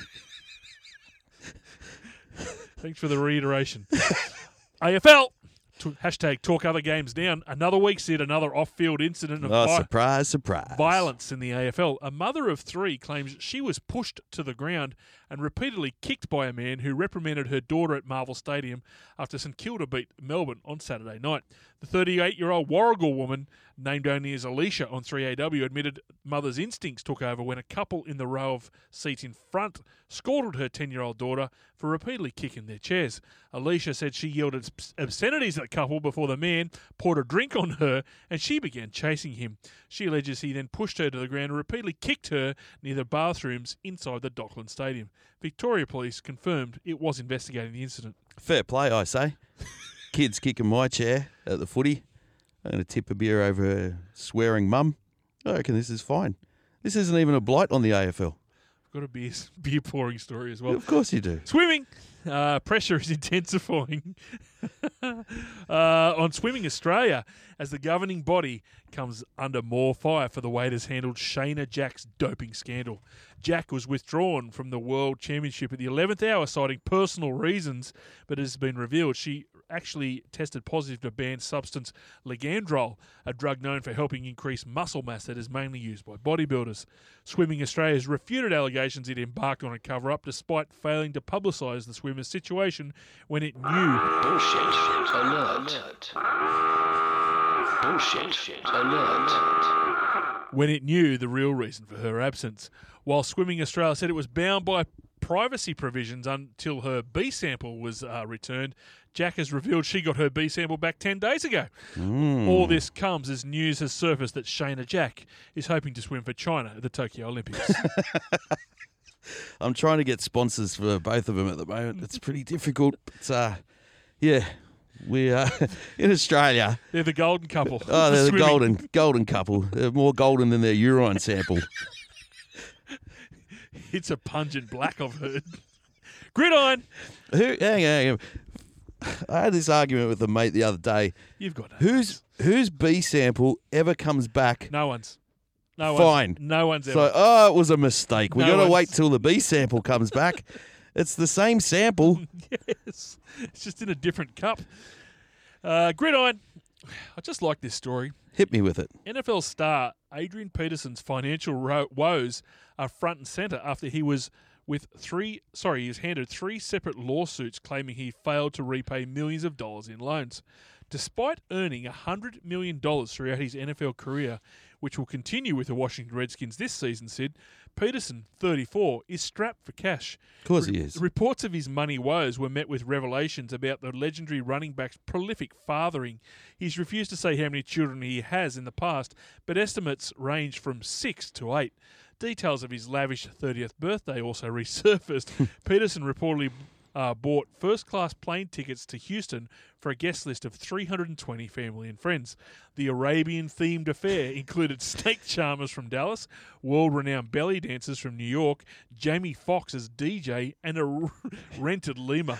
Thanks for the reiteration. A F L. T- hashtag talk other games down. Another week, Sid, another off-field incident of
Oh,
vi-
surprise, surprise.
violence in the A F L. A mother of three claims she was pushed to the ground and repeatedly kicked by a man who reprimanded her daughter at Marvel Stadium after St Kilda beat Melbourne on Saturday night. The thirty-eight-year-old Warragul woman, named only as Alicia on three A W, admitted mother's instincts took over when a couple in the row of seats in front scolded her ten-year-old daughter for repeatedly kicking their chairs. Alicia said she yelled obs- obscenities at the couple before the man poured a drink on her and she began chasing him. She alleges he then pushed her to the ground and repeatedly kicked her near the bathrooms inside the Dockland Stadium. Victoria Police confirmed it was investigating the incident.
Fair play, I say. Kids kicking my chair at the footy. I'm going to tip a beer over a swearing mum. I reckon this is fine. This isn't even a blight on the A F L.
I've got a beer, beer pouring story as well.
Of course you do.
Swimming. Uh, pressure is intensifying uh, on Swimming Australia as the governing body comes under more fire for the way it has handled Shayna Jack's doping scandal. Jack was withdrawn from the World Championship at the eleventh hour, citing personal reasons, but it has been revealed she actually tested positive to banned substance Ligandrol, a drug known for helping increase muscle mass that is mainly used by bodybuilders. Swimming Australia has refuted allegations it embarked on a cover-up despite failing to publicise the swimmer's situation when it knew...
Bullshit alert. Bullshit alert.
when it knew the real reason for her absence. while Swimming Australia said it was bound by privacy provisions until her B sample was uh, returned. Jack has revealed she got her B sample back ten days ago.
Mm.
All this comes as news has surfaced that Shayna Jack is hoping to swim for China at the Tokyo Olympics.
I'm trying to get sponsors for both of them at the moment. It's pretty difficult. But, uh, yeah, we are in Australia.
They're the golden couple.
Oh, they're the
Swimming.
golden golden couple. They're more golden than their urine sample.
It's a pungent black, I've heard. Gridiron.
Who? Hang on, hang on. I had this argument with a mate the other day.
You've got no
Whose whose B sample ever comes back?
No one's. No
Fine.
One's, no one's
So,
ever.
oh, it was a mistake. We
No
got to
one's-
wait till the B sample comes back. It's the same sample.
Yes. It's just in a different cup. Uh, Gridiron. I just like this story.
Hit me with it.
N F L star Adrian Peterson's financial ro- woes are front and centre after he was with three. Sorry, he was handed three separate lawsuits claiming he failed to repay millions of dollars in loans. Despite earning one hundred million dollars throughout his N F L career, which will continue with the Washington Redskins this season, Sid, Peterson, thirty-four, is strapped for cash.
Of course he is.
Reports of his money woes were met with revelations about the legendary running back's prolific fathering. He's refused to say how many children he has in the past, but estimates range from six to eight. Details of his lavish thirtieth birthday also resurfaced. Peterson reportedly uh, bought first-class plane tickets to Houston for a guest list of three hundred twenty family and friends. The Arabian-themed affair included snake charmers from Dallas, world-renowned belly dancers from New York, Jamie Foxx as D J, and a r- rented lima.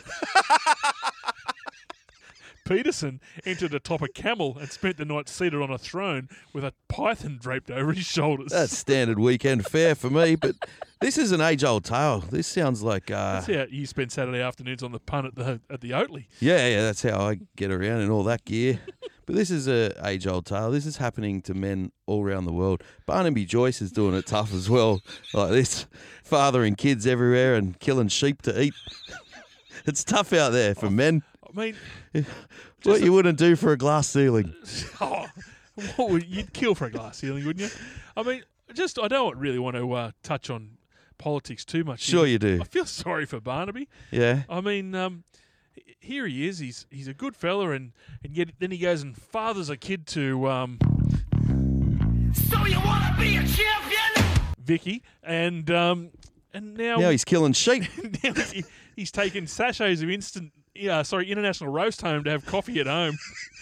Peterson entered atop a camel and spent the night seated on a throne with a python draped over his shoulders.
That's standard weekend fare for me, but this is an age-old tale. This sounds like... Uh,
That's how you spend Saturday afternoons on the pun at the at the Oatly.
yeah, yeah, that's how I get around in all that gear. But this is a age-old tale. This is happening to men all around the world. Barnaby Joyce is doing it tough as well, like this. Fathering kids everywhere and killing sheep to eat. It's tough out there for men.
I mean...
What you wouldn't do for a glass ceiling.
Oh, what would, you'd kill for a glass ceiling, wouldn't you? I mean, just I don't really want to uh, touch on politics too much.
Sure
here.
you do.
I feel sorry for Barnaby.
Yeah.
I mean, um, here he is. He's he's a good fella, and, and yet then he goes and fathers a kid to um,
So you wanna be a champion?
Vicky, and um, and now
Now he's killing sheep.
now he, he's taken sachets of instant. Yeah, sorry, International Roast home to have coffee at home.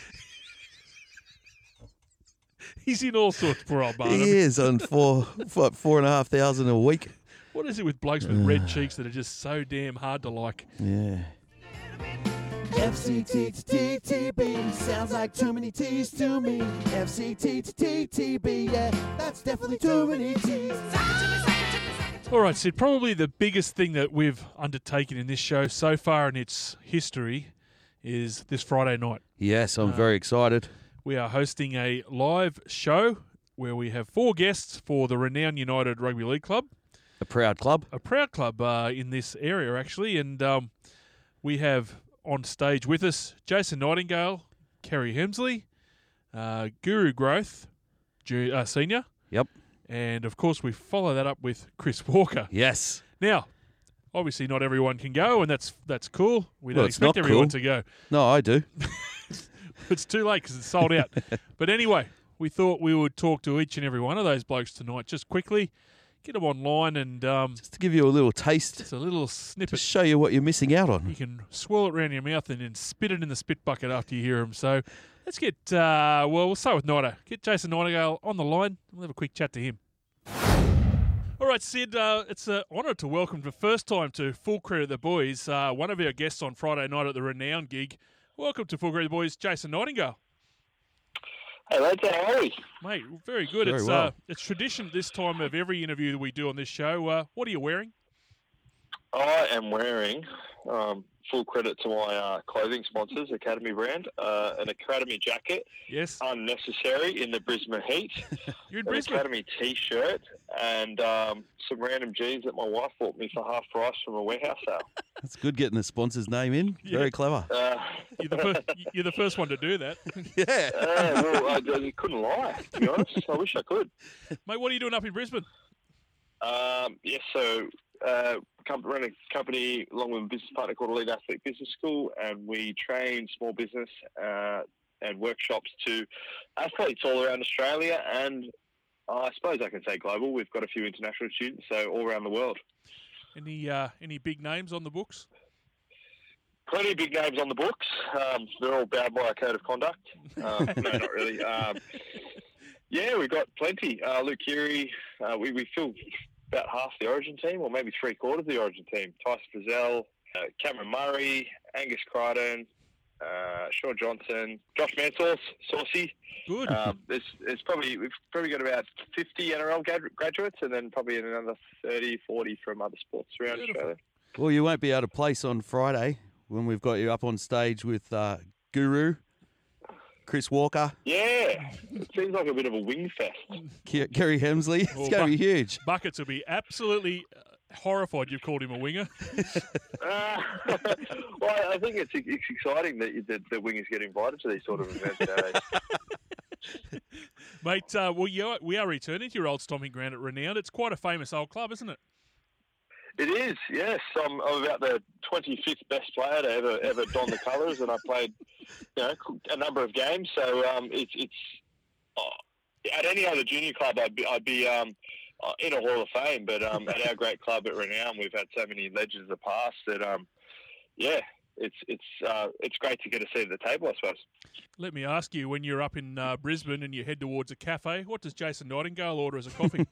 He's in all sorts, poor old Barnaby.
He is on four, what, four and a half thousand a week.
What is it with blokes with red cheeks that are just so damn hard to like?
Yeah.
F C T T T B sounds like too many T's to me. F C T T T B, yeah, that's definitely too many T's.
All right, Sid, probably the biggest thing that we've undertaken in this show so far in its history is this Friday night.
Yes, I'm
Uh,
very excited.
We are hosting a live show where we have four guests for the renowned United Rugby League Club.
A proud club.
A proud club uh, in this area, actually. And um, we have on stage with us Jason Nightingale, Kerry Hemsley, uh, Guru Growth, Ju- uh, Senior.
Yep.
And, of course, we follow that up with Chris Walker.
Yes.
Now, obviously not everyone can go, and that's that's cool. We don't
Well, it's
expect
not
everyone
cool.
to go.
No, I do.
It's too late because it's sold out. But anyway, we thought we would talk to each and every one of those blokes tonight just quickly, get them online, and um,
Just to give you a little taste.
it's a little snippet.
To show you what you're missing out
You
on.
can swirl it around your mouth and then spit it in the spit bucket after you hear them. So let's get, uh, well, we'll start with Nighter. Get Jason Nightingale on the line. We'll have a quick chat to him. All right, Sid, uh, it's an honour to welcome for the first time to Full Credit the Boys, uh, one of our guests on Friday night at the Renown gig. Welcome to Full Credit the Boys, Jason Nightingale.
Hey, lads, how are we?
Mate, very good.
Very
it's
well.
uh, it's tradition this time of every interview that we do on this show. Uh, what are you wearing?
I am wearing, um, full credit to my uh, clothing sponsors, Academy brand, uh, an Academy jacket.
Yes.
Unnecessary in the Brisbane heat.
You're in
an
Brisbane.
Academy T-shirt and um, some random jeans that my wife bought me for half price from a warehouse sale.
That's good getting the sponsor's name in.
Yeah.
Very clever.
Uh,
You're the, first, you're the first one to do that.
Yeah.
uh, well, I, I couldn't lie, to be honest. I wish I could.
Mate, what are you doing up in Brisbane?
Um, yes, so uh, com- run a company along with a business partner called Elite Athlete Business School, and we train small business uh, and workshops to athletes all around Australia, and uh, I suppose I can say global. We've got a few international students, so all around the world.
Any uh, any big names on the books?
Plenty of big names on the books. Um, they're all bound by a code of conduct. Um, no, not really. Um, yeah, we've got plenty. Uh, Luke Keary, uh, we, we fill about half the Origin team, or maybe three quarters of the Origin team. Tyson Frizzell, uh, Cameron Murray, Angus Crichton, uh, Sean Johnson, Josh Mansell, Saucy.
Good.
Um, there's, there's probably, we've probably got about fifty N R L grad- graduates, and then probably another thirty, forty from other sports around
Beautiful.
Australia.
Well, you won't be out of place on Friday when we've got you up on stage with uh, Guru, Chris Walker.
Yeah, it seems like a bit of a wing fest.
Ke- Kerry Hemsley. It's
Well,
going to be
Bu-
huge.
Buckets will be absolutely uh, horrified you've called him a winger.
Uh, well, I think it's, it's exciting that, you, that the wingers get invited to these sort of events nowadays.
Mate, uh, well, you are, we are returning to your old stomping ground at Renowned. It's quite a famous old club, isn't it?
It is, yes. I'm, I'm about the twenty-fifth best player to ever ever don the colours, and I played, you know, a number of games. So um, it's it's oh, at any other junior club, I'd be I'd be um, in a Hall of Fame. But um, at our great club at Renown, we've had so many legends of the past that um, yeah, it's it's uh, it's great to get a seat at the table, I suppose.
Let me ask you, when you're up in uh, Brisbane and you head towards a cafe, what does Jason Nightingale order as a coffee?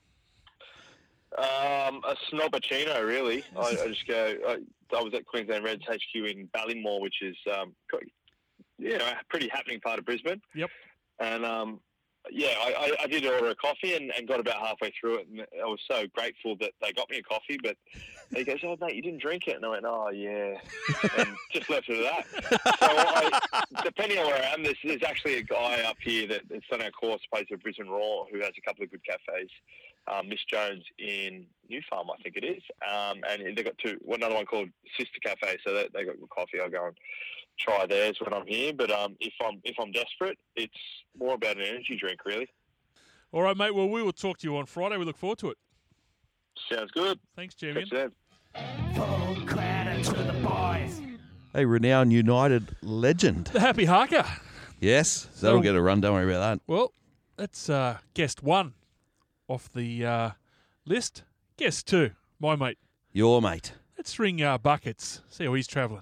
Um, a snobbercino, really. I, I just go. I, I was at Queensland Reds H Q in Ballymore, which is um, you know, a pretty happening part of Brisbane.
Yep.
And um, yeah, I, I, I did order a coffee and, and got about halfway through it, and I was so grateful that they got me a coffee. But he goes, "Oh, mate, you didn't drink it," and I went, "Oh, yeah," and just left it at that. So, I, depending on where I am, there's, there's actually a guy up here that, that's on our course, plays for Brisbane Raw, who has a couple of good cafes. Um, Miss Jones in New Farm, I think it is, um, and they've got two. Well, another one called Sister Cafe, so they they got good coffee. I'll go and try theirs when I'm here. But um, if I'm if I'm desperate, it's more about an energy drink, really.
All right, mate. Well, we will talk to you on Friday. We look forward to it.
Sounds good.
Thanks, Jimmy.
Full credit to the boys.
A renowned United legend.
The Happy Harker.
Yes, that'll
So-
get a run. Don't worry about that.
Well, that's uh, guest one off the uh, list. Guest two, my mate.
Your mate.
Let's ring uh, Buckets, see how he's travelling.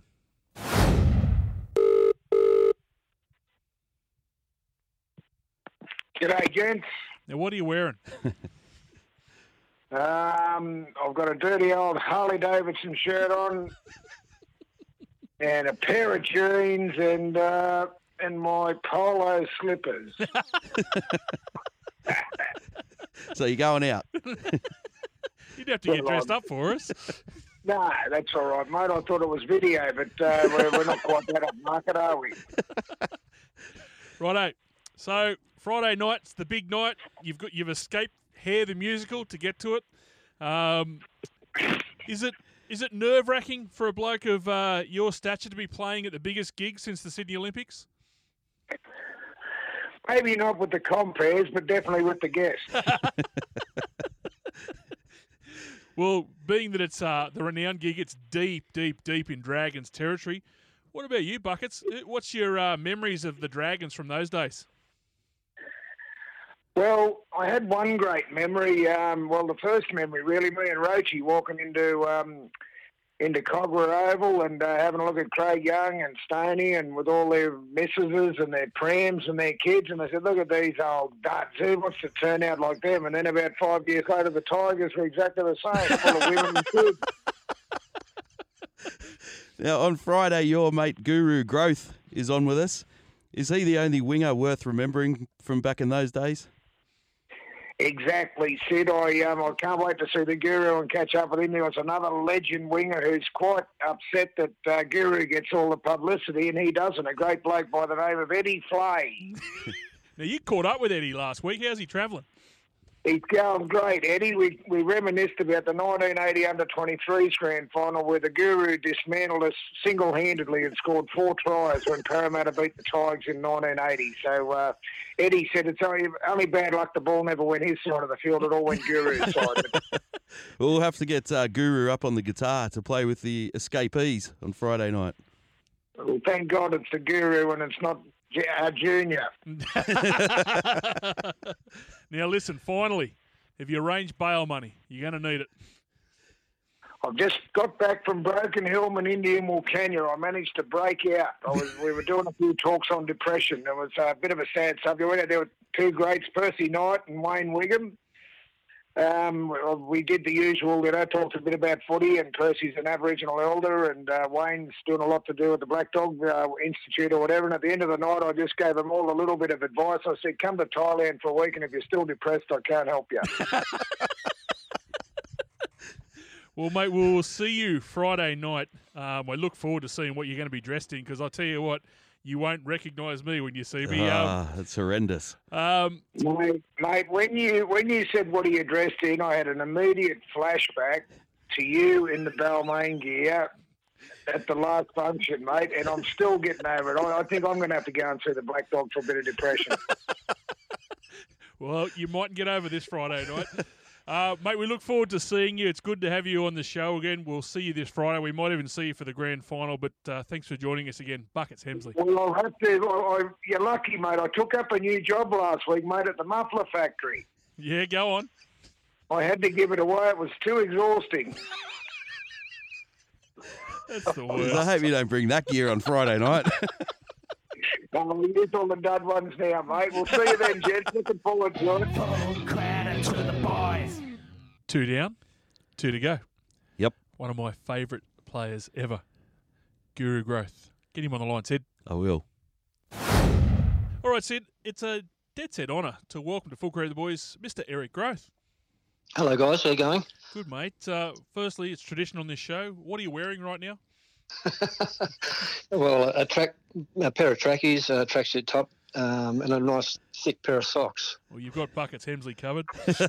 G'day, gents.
Now, what are you wearing?
Um, I've got a dirty old Harley Davidson shirt on, and a pair of jeans, and uh, and my polo slippers.
So you're going out.
You'd have to get dressed up for us.
No, that's all right, mate. I thought it was video, but uh, we're, we're not quite that upmarket, are we?
Righto. So Friday night's the big night. You've got you've escaped Hair the Musical to get to it. Um, is it is it nerve wracking for a bloke of uh, your stature to be playing at the biggest gig since the Sydney Olympics?
Maybe not with the compares, but definitely with the guests.
Well, being that it's uh, the renowned gig, it's deep, deep, deep in Dragons territory. What about you, Buckets? What's your uh, memories of the Dragons from those days?
Well, I had one great memory. Um, well, the first memory, really, me and Roachie walking into um, into Cogra Oval and uh, having a look at Craig Young and Stoney and with all their missuses and their prams and their kids. And I said, look at these old duds. Who wants to turn out like them? And then about five years later, the Tigers were exactly the same, full of women and kids.
Now, on Friday, your mate Guru Growth is on with us. Is he the only winger worth remembering from back in those days?
Exactly, Sid. I um, I can't wait to see the Guru and catch up with him. There was another legend winger who's quite upset that uh, Guru gets all the publicity and he doesn't. A great bloke by the name of Eddie Flay.
Now, you caught up with Eddie last week. How's he travelling?
He's going great, Eddie. We we reminisced about the nineteen eighty under twenty-threes grand final where the Guru dismantled us single-handedly and scored four tries when Parramatta beat the Tigers in nineteen eighty. So uh, Eddie said it's only, only bad luck the ball never went his side of the field. It all went Guru's side.
We'll have to get uh, Guru up on the guitar to play with the Escapees on Friday night.
Well, thank God it's the Guru and it's not our junior.
Now, listen, finally, if you arrange bail money, you're going to need it.
I've just got back from Broken Hill and Indian Wilcannia. I managed to break out. I was, we were doing a few talks on depression. It was a bit of a sad subject. We went out there with two greats, Percy Knight and Wayne Wigham. Um, we did the usual, you know, talked a bit about footy, and Percy's an Aboriginal elder, and uh, Wayne's doing a lot to do with the Black Dog uh, Institute or whatever. And at the end of the night, I just gave them all a little bit of advice. I said, come to Thailand for a week, and if you're still depressed, I can't help you.
Well, mate, we'll see you Friday night. Um, I look forward to seeing what you're going to be dressed in, because I'll tell you what, you won't recognise me when you see me.
Ah,
um,
that's horrendous.
Um,
mate, mate, when you when you said what are you dressed in, I had an immediate flashback to you in the Balmain gear at the last function, mate, and I'm still getting over it. I, I think I'm going to have to go and see the Black Dog for a bit of depression.
Well, you mightn't get over this Friday night. Uh, mate, we look forward to seeing you. It's good to have you on the show again. We'll see you this Friday. We might even see you for the grand final, but uh, thanks for joining us again. Buckets Hemsley.
Well, I'll have to. I, I, you're lucky, mate. I took up a new job last week, mate, at the muffler factory.
Yeah, go on.
I had to give it away. It was too exhausting.
That's the worst.
I hope you don't bring that gear on Friday night.
No, we use all the dud ones now, mate. We'll see you then, gents. Looking forward to it.
Full credit to the boys.
Two down, two to go.
Yep.
One of my favourite players ever, Guru Growth. Get him on the line, Sid.
I will.
All right, Sid. It's a dead set honour to welcome to Full Credit to the Boys, Mister Eric Growth.
Hello, guys. How you going?
Good, mate. Uh, firstly, it's tradition on this show. What are you wearing right now?
Well, a track, a pair of trackies, a tracksuit top, um, and a nice thick pair of socks.
Well, you've got Buckets Hemsley covered.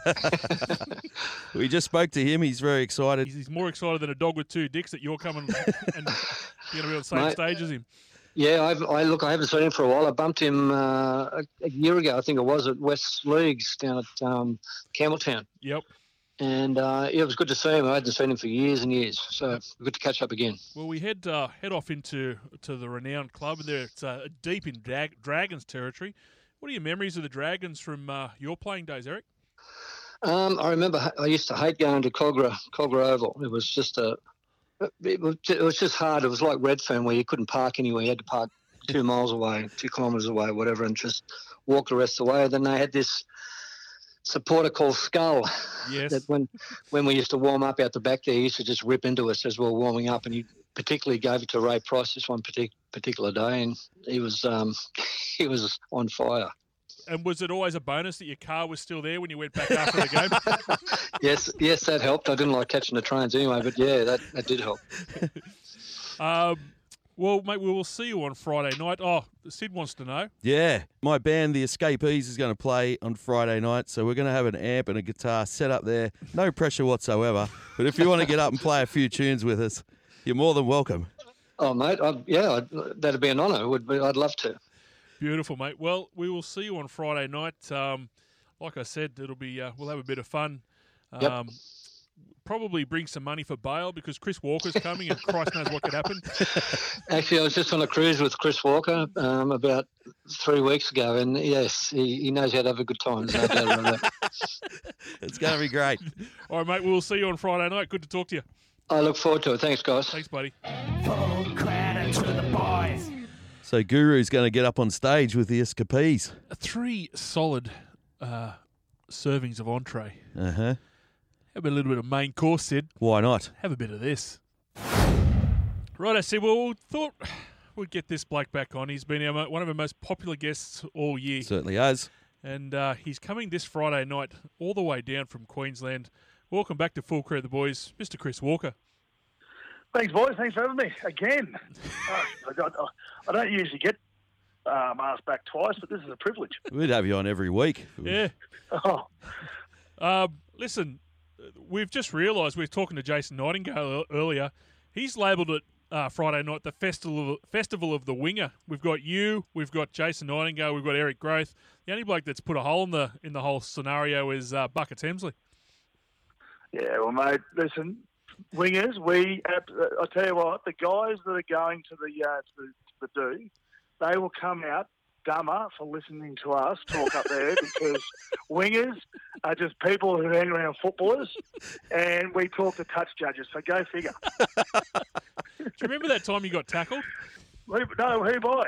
We just spoke to him. He's very excited.
He's, he's more excited than a dog with two dicks that you're coming and you're going to be on the same
Mate,
stage as him.
Yeah, I've, I look. I haven't seen him for a while. I bumped him uh, a, a year ago. I think it was at West Leagues down at um, Campbelltown.
Yep.
And uh, yeah, it was good to see him. I hadn't seen him for years and years, so good to catch up again.
Well, we head uh, head off into to the renowned club, and there it's uh, deep in Drag- Dragons territory. What are your memories of the Dragons from uh, your playing days, Eric?
Um, I remember I used to hate going to Cogra Cogra Oval. It was just a, it was, it was just hard. It was like Redfern, where you couldn't park anywhere. You had to park two miles away, two kilometres away, whatever, and just walk the rest of the way. Then they had this supporter called Skull.
Yes.
That when when we used to warm up out the back there, he used to just rip into us as we were warming up, and he particularly gave it to Ray Price this one partic- particular day, and he was um, he was on fire.
And was it always a bonus that your car was still there when you went back after the game?
yes, yes, that helped. I didn't like catching the trains anyway, but yeah, that, that did help.
um, well, mate, we will see you on Friday night. Oh, Sid wants to know.
Yeah, my band, The Escapees, is going to play on Friday night, so we're going to have an amp and a guitar set up there. No pressure whatsoever. But if you want to get up and play a few tunes with us, you're more than welcome.
Oh, mate, I'd, yeah, I'd, that'd be an honour. Would be, I'd love to.
Beautiful, mate. Well, we will see you on Friday night. Um, like I said, it'll be uh, we'll have a bit of fun. Um,
yep.
Probably bring some money for bail because Chris Walker's coming and Christ knows what could happen.
Actually, I was just on a cruise with Chris Walker um, about three weeks ago, and yes, he, he knows how to have a good time. No doubt about that.
It's going to be great.
All right, mate. We'll see you on Friday night. Good to talk to you.
I look forward to it. Thanks, guys.
Thanks, buddy.
Full credit to the boys.
So Guru's going to get up on stage with the Escapees.
Three solid uh, servings of entree.
Uh-huh.
Have a little bit of main course, Sid.
Why not?
Have a bit of this. Right, I said, well, we thought we'd get this bloke back on. He's been our, one of our most popular guests all year.
Certainly has.
And uh, he's coming this Friday night all the way down from Queensland. Welcome back to Full Credit the Boys, Mister Chris Walker.
Thanks, boys. Thanks for having me again. uh, I, I, I don't usually get um, asked back twice, but this is a privilege.
We'd have you on every week.
Yeah.
Oh,
Uh, listen, we've just realised we were talking to Jason Nightingale earlier. He's labelled it uh, Friday night the festival festival of the winger. We've got you, we've got Jason Nightingale, we've got Eric Groth. The only bloke that's put a hole in the in the whole scenario is uh, Bucket Hemsley.
Yeah, well, mate, listen, wingers, we. I tell you what, the guys that are going to the uh, to the, to the do, they will come out dumber for listening to us talk up there because wingers are just people who hang around footballers, and we talk to touch judges. So go figure.
Do you remember that time you got tackled?
Who, no, who by?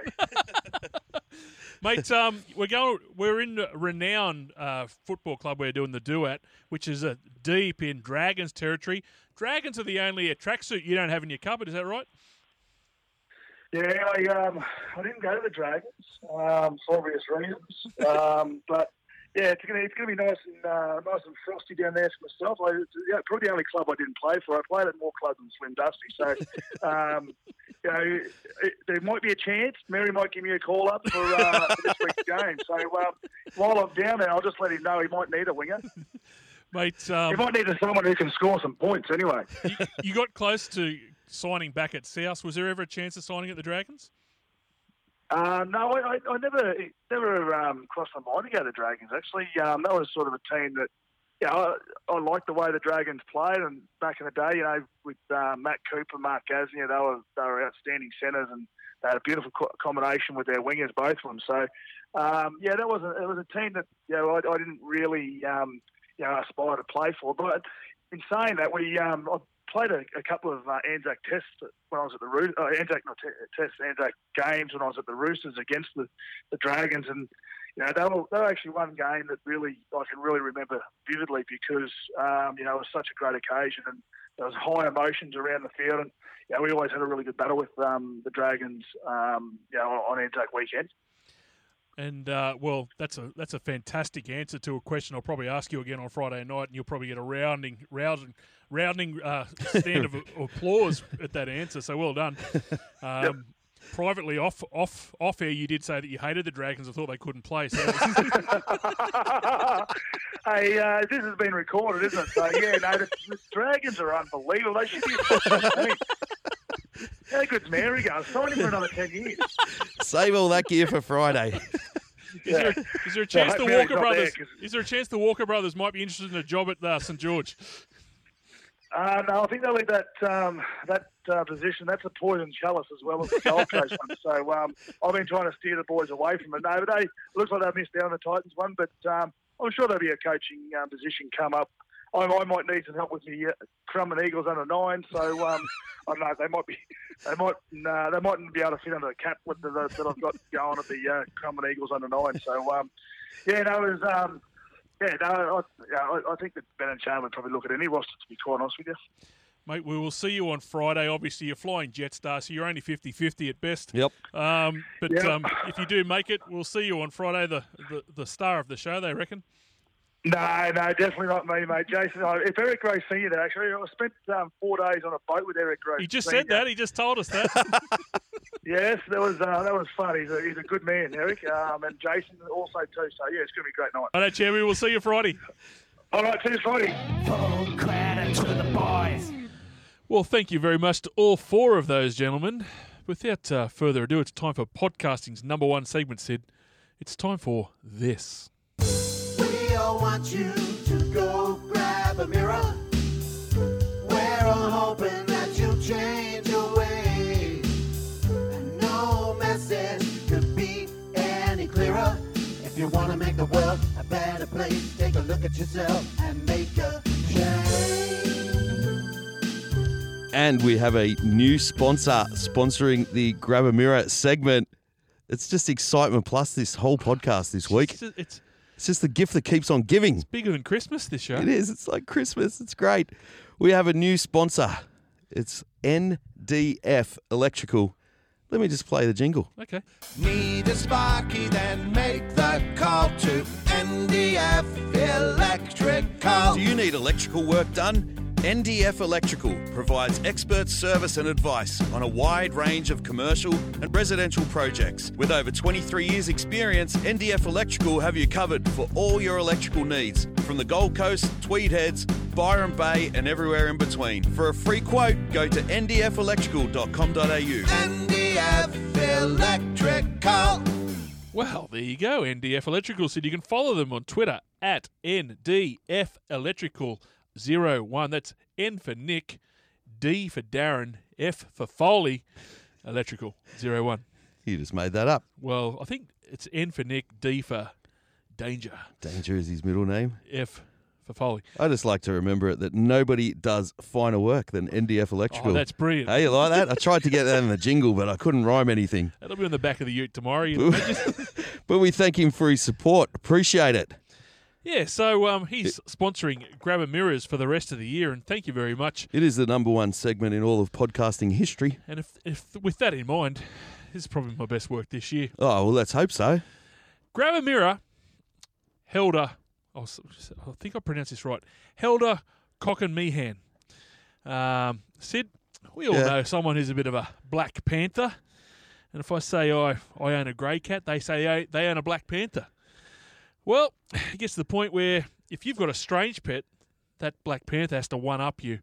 Mate, um, we're going. We're in a renowned uh, football club. We're doing the do at, which is a deep in Dragons territory. Dragons are the only tracksuit you don't have in your cupboard. Is that right?
Yeah, I um, I didn't go to the Dragons um, for obvious reasons, um, but yeah, it's gonna it's gonna be nice and uh, nice and frosty down there for myself. I, it's, yeah, probably the only club I didn't play for. I played at more clubs than Slim Dusty, so um, you know it, there might be a chance. Mary might give me a call up for, uh, for this week's game. So um, while I'm down there, I'll just let him know he might need a winger.
Mate, um,
he might need someone who can score some points anyway.
You, you got close to signing back at South. Was there ever a chance of signing at the Dragons?
Uh, no, I, I never never um, crossed my mind to go to the Dragons, actually. Um, that was sort of a team that, you know, I, I liked the way the Dragons played, and back in the day, you know, with uh, Matt Cooper, Mark Gasnier, they were, they were outstanding centres, and they had a beautiful co- combination with their wingers, both of them. So, um, yeah, that was a, it was a team that, you know, I, I didn't really, um, you know, aspire to play for. But in saying that, we um, I played a, a couple of uh, Anzac tests when I was at the Roosters, uh, Anzac not t- tests, Anzac games when I was at the Roosters against the, the Dragons, and you know they were, they were actually one game that really I can really remember vividly because um, you know it was such a great occasion and there was high emotions around the field, and you know, we always had a really good battle with um, the Dragons, um, you know, on Anzac weekend.
And uh, well, that's a that's a fantastic answer to a question I'll probably ask you again on Friday night, and you'll probably get a rounding, rousing, rounding uh, stand of applause at that answer. So well done. Um, yep. Privately, off off off air, you did say that you hated the Dragons. I thought they couldn't play. So
hey, uh, this has been recorded, isn't it? So yeah, no, the, the Dragons are unbelievable. They should be a top team. How good's Mary going? Sign him for another ten years.
Save all that gear for Friday.
Is, there, is there a chance the Walker brothers? There, is there a chance the Walker brothers might be interested in a job at uh, St George?
Uh, no, I think they'll leave that um, that uh, position. That's a poison chalice as well as the Gold Coast one. So um, I've been trying to steer the boys away from it. No, but they it looks like they missed out on the Titans one. But um, I'm sure there'll be a coaching um, position come up. I, I might need some help with the uh, Crumb and Eagles under nine. So um, I don't know. They might be. They might. Uh, they mightn't be able to fit under the cap with the, the, that I've got going at the uh, Crumb and Eagles under nine. So um, yeah, no, it was. Um, Yeah, no, I, yeah, I think that Ben and Shane would probably look at any roster, to be quite honest with you.
Mate, we will see you on Friday. Obviously, you're flying Jetstar, so you're only fifty-fifty at best.
Yep.
Um, but
yep.
Um, if you do make it, we'll see you on Friday, the, the, the star of the show, they reckon.
No, no, definitely not me, mate. Jason, if Eric Groth Senior did, actually, I spent um, four days on a boat with Eric Groth.
He just
Senior.
said that. He just told us that.
Yes, that was uh, that was fun. He's a, he's a good man, Eric, um, and Jason also too. So yeah, it's going to be a great night.
All right, Jeremy, we'll see you Friday.
All right, see you Friday.
Full credit to the boys.
Well, thank you very much to all four of those gentlemen. Without uh, further ado, it's time for podcasting's number one segment, Sid. It's time for this.
We all want you to go grab a mirror. We're all hoping that you'll change your ways. And no message could be any clearer. If you want to make the world a better place, take a look at yourself and make a change.
And we have a new sponsor sponsoring the Grab a Mirror segment. It's just excitement plus this whole podcast this week.
It's, it's,
it's just the gift that keeps on giving.
It's bigger than Christmas, this show.
It is. It's like Christmas. It's great. We have a new sponsor. It's N D F Electrical. Let me just play the jingle.
Okay.
Need a sparky, then make the call to N D F Electrical.
Do you need electrical work done? N D F Electrical provides expert service and advice on a wide range of commercial and residential projects. With over twenty-three years experience, N D F Electrical have you covered for all your electrical needs from the Gold Coast, Tweed Heads, Byron Bay and everywhere in between. For a free quote, go to n d f electrical dot com dot a u.
N D F Electrical.
Well, there you go, N D F Electrical. So you can follow them on Twitter at N D F Electrical zero one. That's N for Nick, D for Darren, F for Foley, Electrical zero one.
You just made that up.
Well, I think it's N for Nick, D for Danger.
Danger is his middle name.
F for Foley.
I just like to remember it that nobody does finer work than N D F Electrical.
Oh, that's brilliant.
Hey, you like that? I tried to get that in the jingle, but I couldn't rhyme anything.
That'll be on the back of the ute tomorrow. You
But we thank him for his support. Appreciate it.
Yeah, so um, he's sponsoring Grabber Mirrors for the rest of the year, and thank you very much.
It is the number one segment in all of podcasting history.
And if, if with that in mind, this is probably my best work this year.
Oh, well, let's hope so.
Grabber Mirror, Helder, oh, I think I pronounced this right, Helder Cocken-Meehan. Um, Sid, we all
Yeah.
know someone who's a bit of a Black Panther. And if I say I, I own a grey cat, they say I, they own a Black Panther. Well, it gets to the point where if you've got a strange pet, that Black Panther has to one-up you.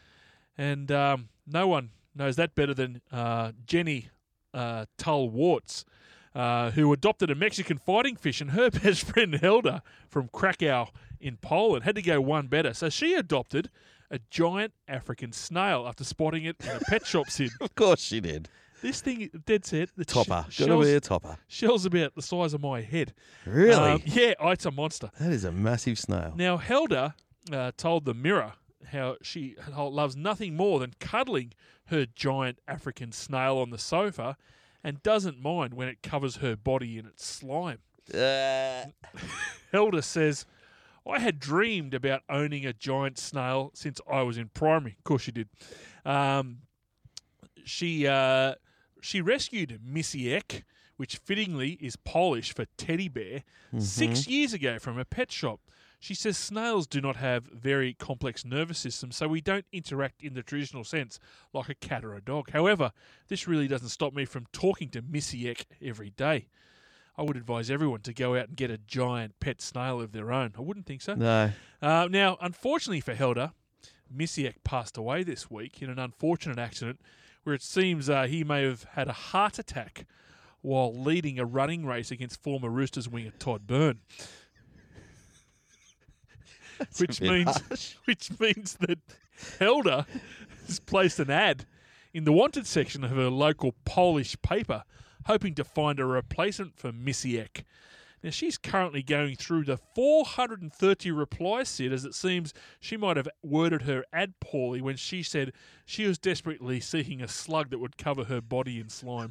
And um, no one knows that better than uh, Jenny uh, Tull Warts, uh, who adopted a Mexican fighting fish, and her best friend Helder from Krakow in Poland had to go one better. So she adopted a giant African snail after spotting it in a pet shop, Sid.
Of course she did.
This thing, dead set, the
Topper.
sh-
Gotta
shells,
be a topper.
Shells about the size of my head.
Really?
Um, yeah, oh, it's a monster.
That is a massive snail.
Now, Helder uh, told the Mirror how she loves nothing more than cuddling her giant African snail on the sofa and doesn't mind when it covers her body in its slime.
Uh.
Helder says, I had dreamed about owning a giant snail since I was in primary. Of course she did. Um, she uh, she rescued Missy Eck, which fittingly is Polish for teddy bear,
Mhm.
six years ago from a pet shop. She says snails do not have very complex nervous systems, so we don't interact in the traditional sense like a cat or a dog. However, this really doesn't stop me from talking to Missy Eck every day. I would advise everyone to go out and get a giant pet snail of their own. I wouldn't think so.
No.
Uh, now, unfortunately for Helder, Missy Eck passed away this week in an unfortunate accident where it seems uh, he may have had a heart attack while leading a running race against former Roosters winger Todd Byrne.
That's
which
a bit
means
harsh.
which means that Helder has placed an ad in the wanted section of her local Polish paper, hoping to find a replacement for Missy Eck. Now, she's currently going through the four hundred thirty replies, Sid, as it seems she might have worded her ad poorly when she said she was desperately seeking a slug that would cover her body in slime.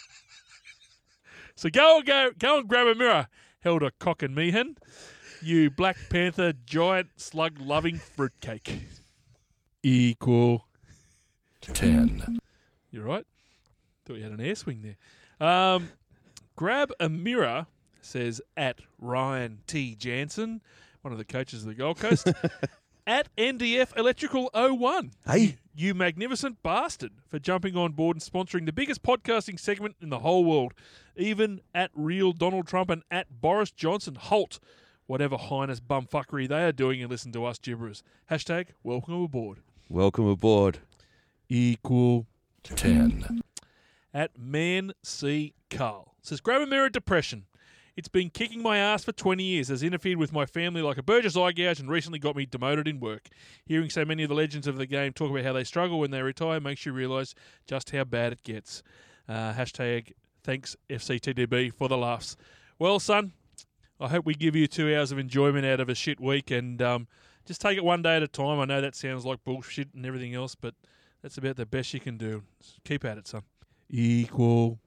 So go, go, go and grab a mirror, Helder Cocken-Meehan, you Black Panther giant slug-loving fruitcake. Equal.
Ten.
You're right. Thought you had an air swing there. Um, grab a mirror, says at Ryan T. Jansen, one of the coaches of the Gold Coast, at N D F Electrical oh one.
Hey.
You, you magnificent bastard for jumping on board and sponsoring the biggest podcasting segment in the whole world. Even at real Donald Trump and at Boris Johnson. Halt whatever highness bumfuckery they are doing and listen to us gibberers. Hashtag welcome aboard.
Welcome aboard.
Equal.
Ten.
At Man C. Carl. Says, grab a mirror depression. It's been kicking my ass for twenty years, has interfered with my family like a Burgess eye gouge and recently got me demoted in work. Hearing so many of the legends of the game talk about how they struggle when they retire makes you realise just how bad it gets. Uh, hashtag thanks F C T D B for the laughs. Well, son, I hope we give you two hours of enjoyment out of a shit week and um, just take it one day at a time. I know that sounds like bullshit and everything else, but that's about the best you can do. Keep at it, son. Equal.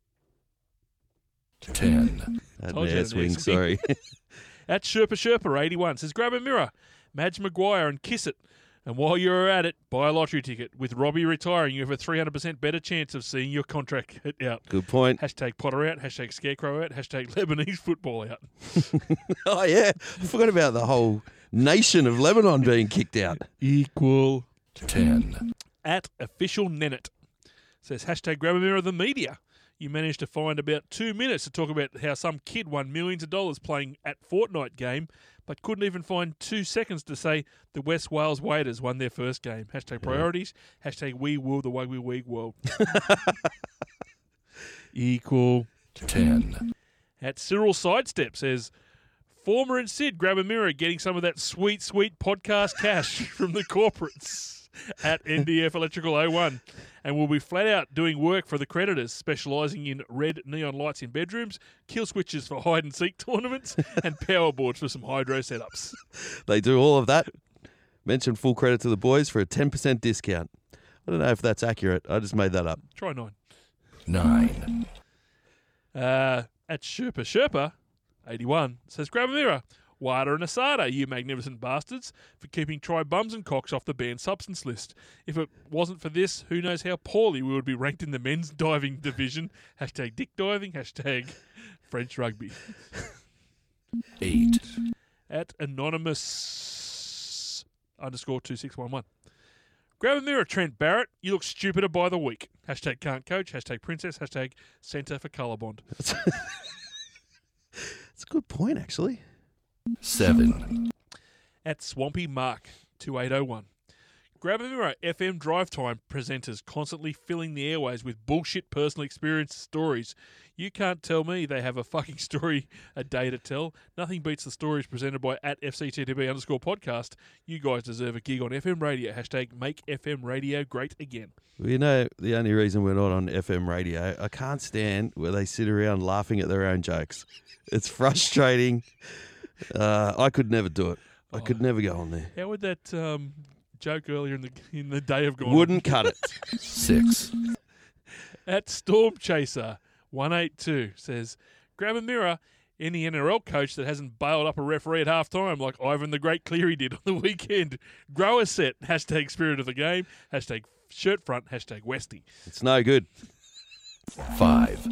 Ten.
Had
Told
an
you
air
had an
swing,
air swing.
sorry.
At Sherpa Sherpa eighty-one says, grab a mirror, Madge Maguire and kiss it. And while you're at it, buy a lottery ticket. With Robbie retiring, you have a three hundred percent better chance of seeing your contract hit out.
Good point.
Hashtag Potter out, hashtag Scarecrow out, hashtag Lebanese football out.
Oh, yeah. I forgot about the whole nation of Lebanon being kicked out.
Equal.
ten.
At official Nennet says hashtag grab a mirror of the media. You managed to find about two minutes to talk about how some kid won millions of dollars playing at Fortnite game, but couldn't even find two seconds to say the West Wales Waiters won their first game. Hashtag priorities. Hashtag we will the Rugby League world. Equal.
ten.
At Cyril Sidestep says, Former and Sid grab a mirror getting some of that sweet, sweet podcast cash from the corporates at N D F Electrical oh one. And we'll be flat out doing work for the creditors, specialising in red neon lights in bedrooms, kill switches for hide-and-seek tournaments, and power boards for some hydro setups.
They do all of that. Mention full credit to the boys for a ten percent discount. I don't know if that's accurate. I just made that up.
Try nine.
nine.
Uh, at Sherpa Sherpa, eighty-one, says, grab a mirror. Wada and Asada, you magnificent bastards, for keeping try bums and cocks off the banned substance list. If it wasn't for this, who knows how poorly we would be ranked in the men's diving division. Hashtag dick diving, hashtag French rugby.
eight.
At anonymous underscore two six one one. Grab a mirror, Trent Barrett. You look stupider by the week. Hashtag can't coach, hashtag princess, hashtag centre for colorbond.
That's a good point, actually.
seven.
At Swampy Mark two eight oh one. Grab a mirror, F M drive time presenters constantly filling the airways with bullshit personal experience stories. You can't tell me they have a fucking story a day to tell. Nothing beats the stories presented by at F C T T B underscore podcast. You guys deserve a gig on F M radio. Hashtag make F M radio great again.
Well, you know, the only reason we're not on F M radio, I can't stand where they sit around laughing at their own jokes. It's frustrating. Uh, I could never do it. I oh, could never go on there.
How would that um, joke earlier in the in the day have gone?
Wouldn't cut it.
Six.
At Storm Chaser one eight two says, grab a mirror. Any N R L coach that hasn't bailed up a referee at half time like Ivan the Great Cleary did on the weekend. Grow a set. Hashtag spirit of the game. Hashtag shirt front. Hashtag Westie.
It's no good.
Five.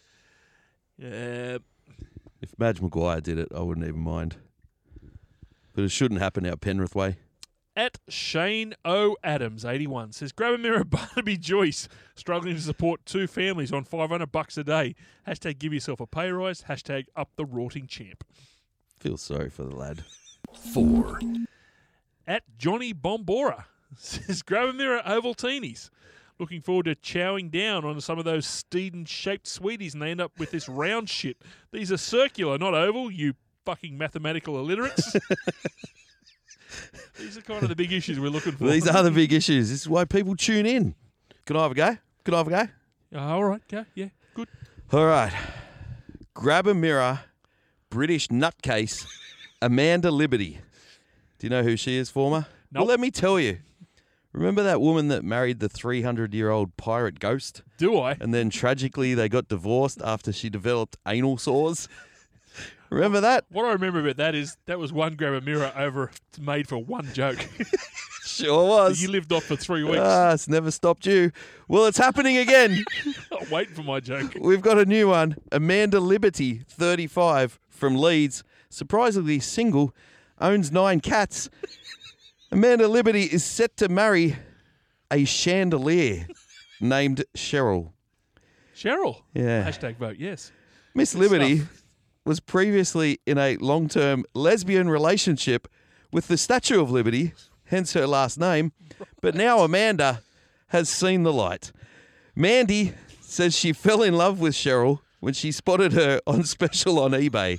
Yeah.
If Madge Maguire did it, I wouldn't even mind. But it shouldn't happen out Penrith way.
At Shane O. Adams, eighty-one, says, grab a mirror, Barnaby Joyce, struggling to support two families on five hundred bucks a day. Hashtag give yourself a pay rise. Hashtag up the rorting champ.
Feel sorry for the lad.
Four.
At Johnny Bombora, says, grab a mirror, Ovaltinis. Looking forward to chowing down on some of those Steeden-shaped sweeties and they end up with this round shit. These are circular, not oval, you fucking mathematical illiterates. These are kind of the big issues we're looking for.
These are the big issues. This is why people tune in. Can I have a go? Can I have a go?
Uh, all right, go. Yeah, good.
All right. Grab a mirror, British nutcase, Amanda Liberty. Do you know who she is, former?
Nope.
Well, let me tell you. Remember that woman that married the three hundred year old pirate ghost?
Do I?
And then tragically they got divorced after she developed anal sores? Remember that?
What I remember about that is that was one grab a mirror over made for one joke.
Sure was.
You lived off for three weeks.
Ah, it's never stopped you. Well, it's happening again.
I'm waiting for my joke.
We've got a new one. Amanda Liberty, thirty-five, from Leeds, surprisingly single, owns nine cats. Amanda Liberty is set to marry a chandelier named Cheryl.
Cheryl?
Yeah.
Hashtag vote, yes.
Miss
Good
Liberty
stuff.
was previously in a long-term lesbian relationship with the Statue of Liberty, hence her last name, but now Amanda has seen the light. Mandy says she fell in love with Cheryl when she spotted her on special on eBay.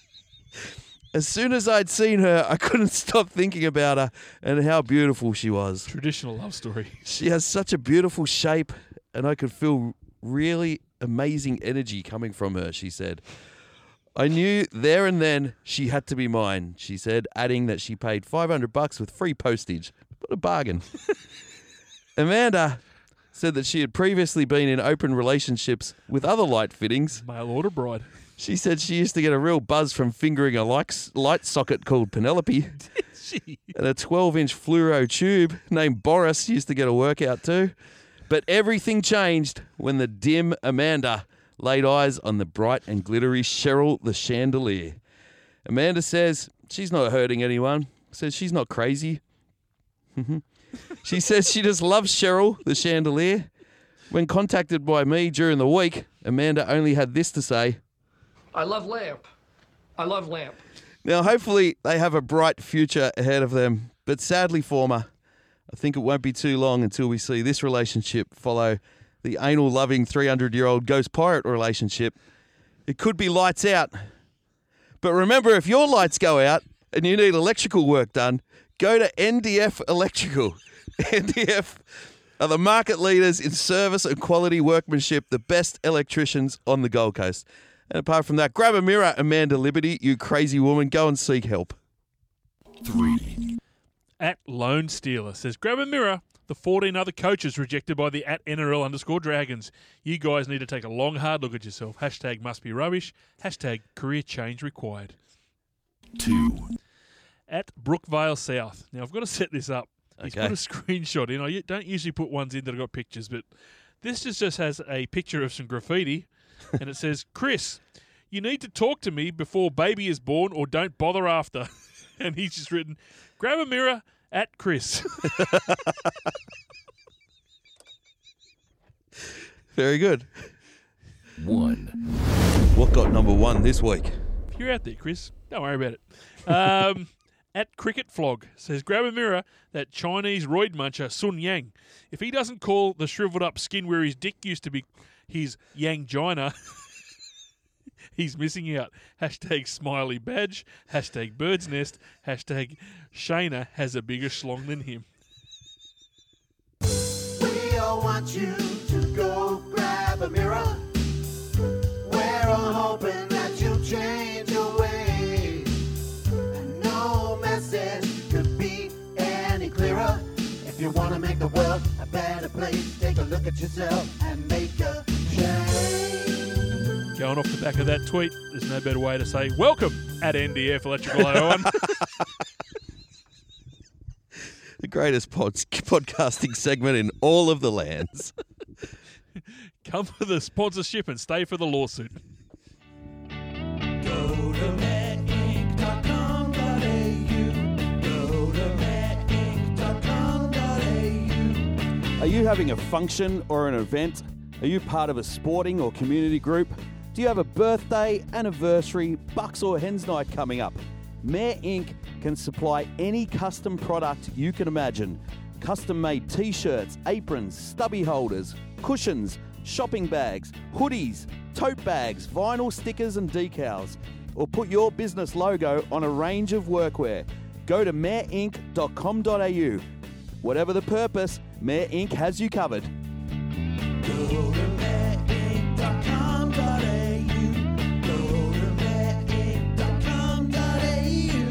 As soon as I'd seen her, I couldn't stop thinking about her and how beautiful she was.
Traditional love story.
She has such a beautiful shape, and I could feel really amazing energy coming from her, she said. I knew there and then she had to be mine, she said, adding that she paid five hundred bucks with free postage. What a bargain. Amanda said that she had previously been in open relationships with other light fittings.
Mail order bride.
She said she used to get a real buzz from fingering a light socket called Penelope.
Did she?
And a twelve-inch fluoro tube named Boris used to get a workout too. But everything changed when the dim Amanda laid eyes on the bright and glittery Cheryl the Chandelier. Amanda says she's not hurting anyone, says she's not crazy. She says she just loves Cheryl, the chandelier. When contacted by me during the week, Amanda only had this to say.
I love Lamp. I love Lamp.
Now, hopefully they have a bright future ahead of them. But sadly, former, I think it won't be too long until we see this relationship follow the anal-loving three hundred-year-old ghost pirate relationship. It could be lights out. But remember, if your lights go out and you need electrical work done, go to N D F Electrical. N D F are the market leaders in service and quality workmanship, the best electricians on the Gold Coast. And apart from that, grab a mirror, Amanda Liberty, you crazy woman. Go and seek help.
Three.
At Lone Stealer says, grab a mirror. The fourteen other coaches rejected by the at N R L underscore Dragons. You guys need to take a long, hard look at yourself. Hashtag must be rubbish. Hashtag career change required.
Two.
At Brookvale South. Now, I've got to set this up. He's
Okay.
put a screenshot in. I don't usually put ones in that have got pictures, but this just, just has a picture of some graffiti, and it says, Chris, you need to talk to me before baby is born or don't bother after. And he's just written, grab a mirror at Chris.
Very good.
One.
What got number one this week?
If you're out there, Chris, don't worry about it. Um, at Cricket Flog says, grab a mirror, that Chinese roid muncher Sun Yang. If he doesn't call the shriveled up skin where his dick used to be his Yang Gina, he's missing out. Hashtag smiley badge, hashtag bird's nest, hashtag Shayna has a bigger schlong than him.
We all want you to go grab a mirror. We're all hoping that you'll change your ways. And no message could be any clearer. If you want to make the world a better place, take a look at yourself and make a change.
Going off the back of that tweet, there's no better way to say welcome at N D F Electrical oh one.
The greatest pod- podcasting segment in all of the lands.
Come for the sponsorship and stay for the lawsuit.
Go to met inc dot com dot a u. Go to met inc dot com dot a u.
Are you having a function or an event? Are you part of a sporting or community group? Do you have a birthday, anniversary, bucks or hens night coming up? Mayor Incorporated can supply any custom product you can imagine. Custom-made t-shirts, aprons, stubby holders, cushions, shopping bags, hoodies, tote bags, vinyl stickers and decals. Or put your business logo on a range of workwear. Go to mayor inc dot com dot a u. Whatever the purpose, Mayor Incorporated has you covered.
Go to met inc dot com dot a u. Go to met inc dot com dot a u.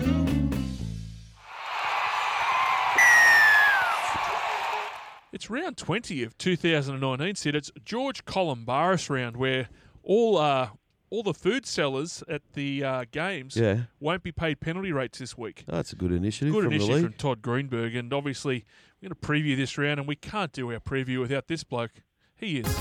It's round twenty of two thousand nineteen, Sid. It's George Columbaris round where all uh, all the food sellers at the uh, games
Yeah.
won't be paid penalty rates this week.
Oh, that's a good initiative
Good
from the
initiative
league.
from Todd Greenberg, and obviously we're going to preview this round, and we can't do our preview without this bloke. He is.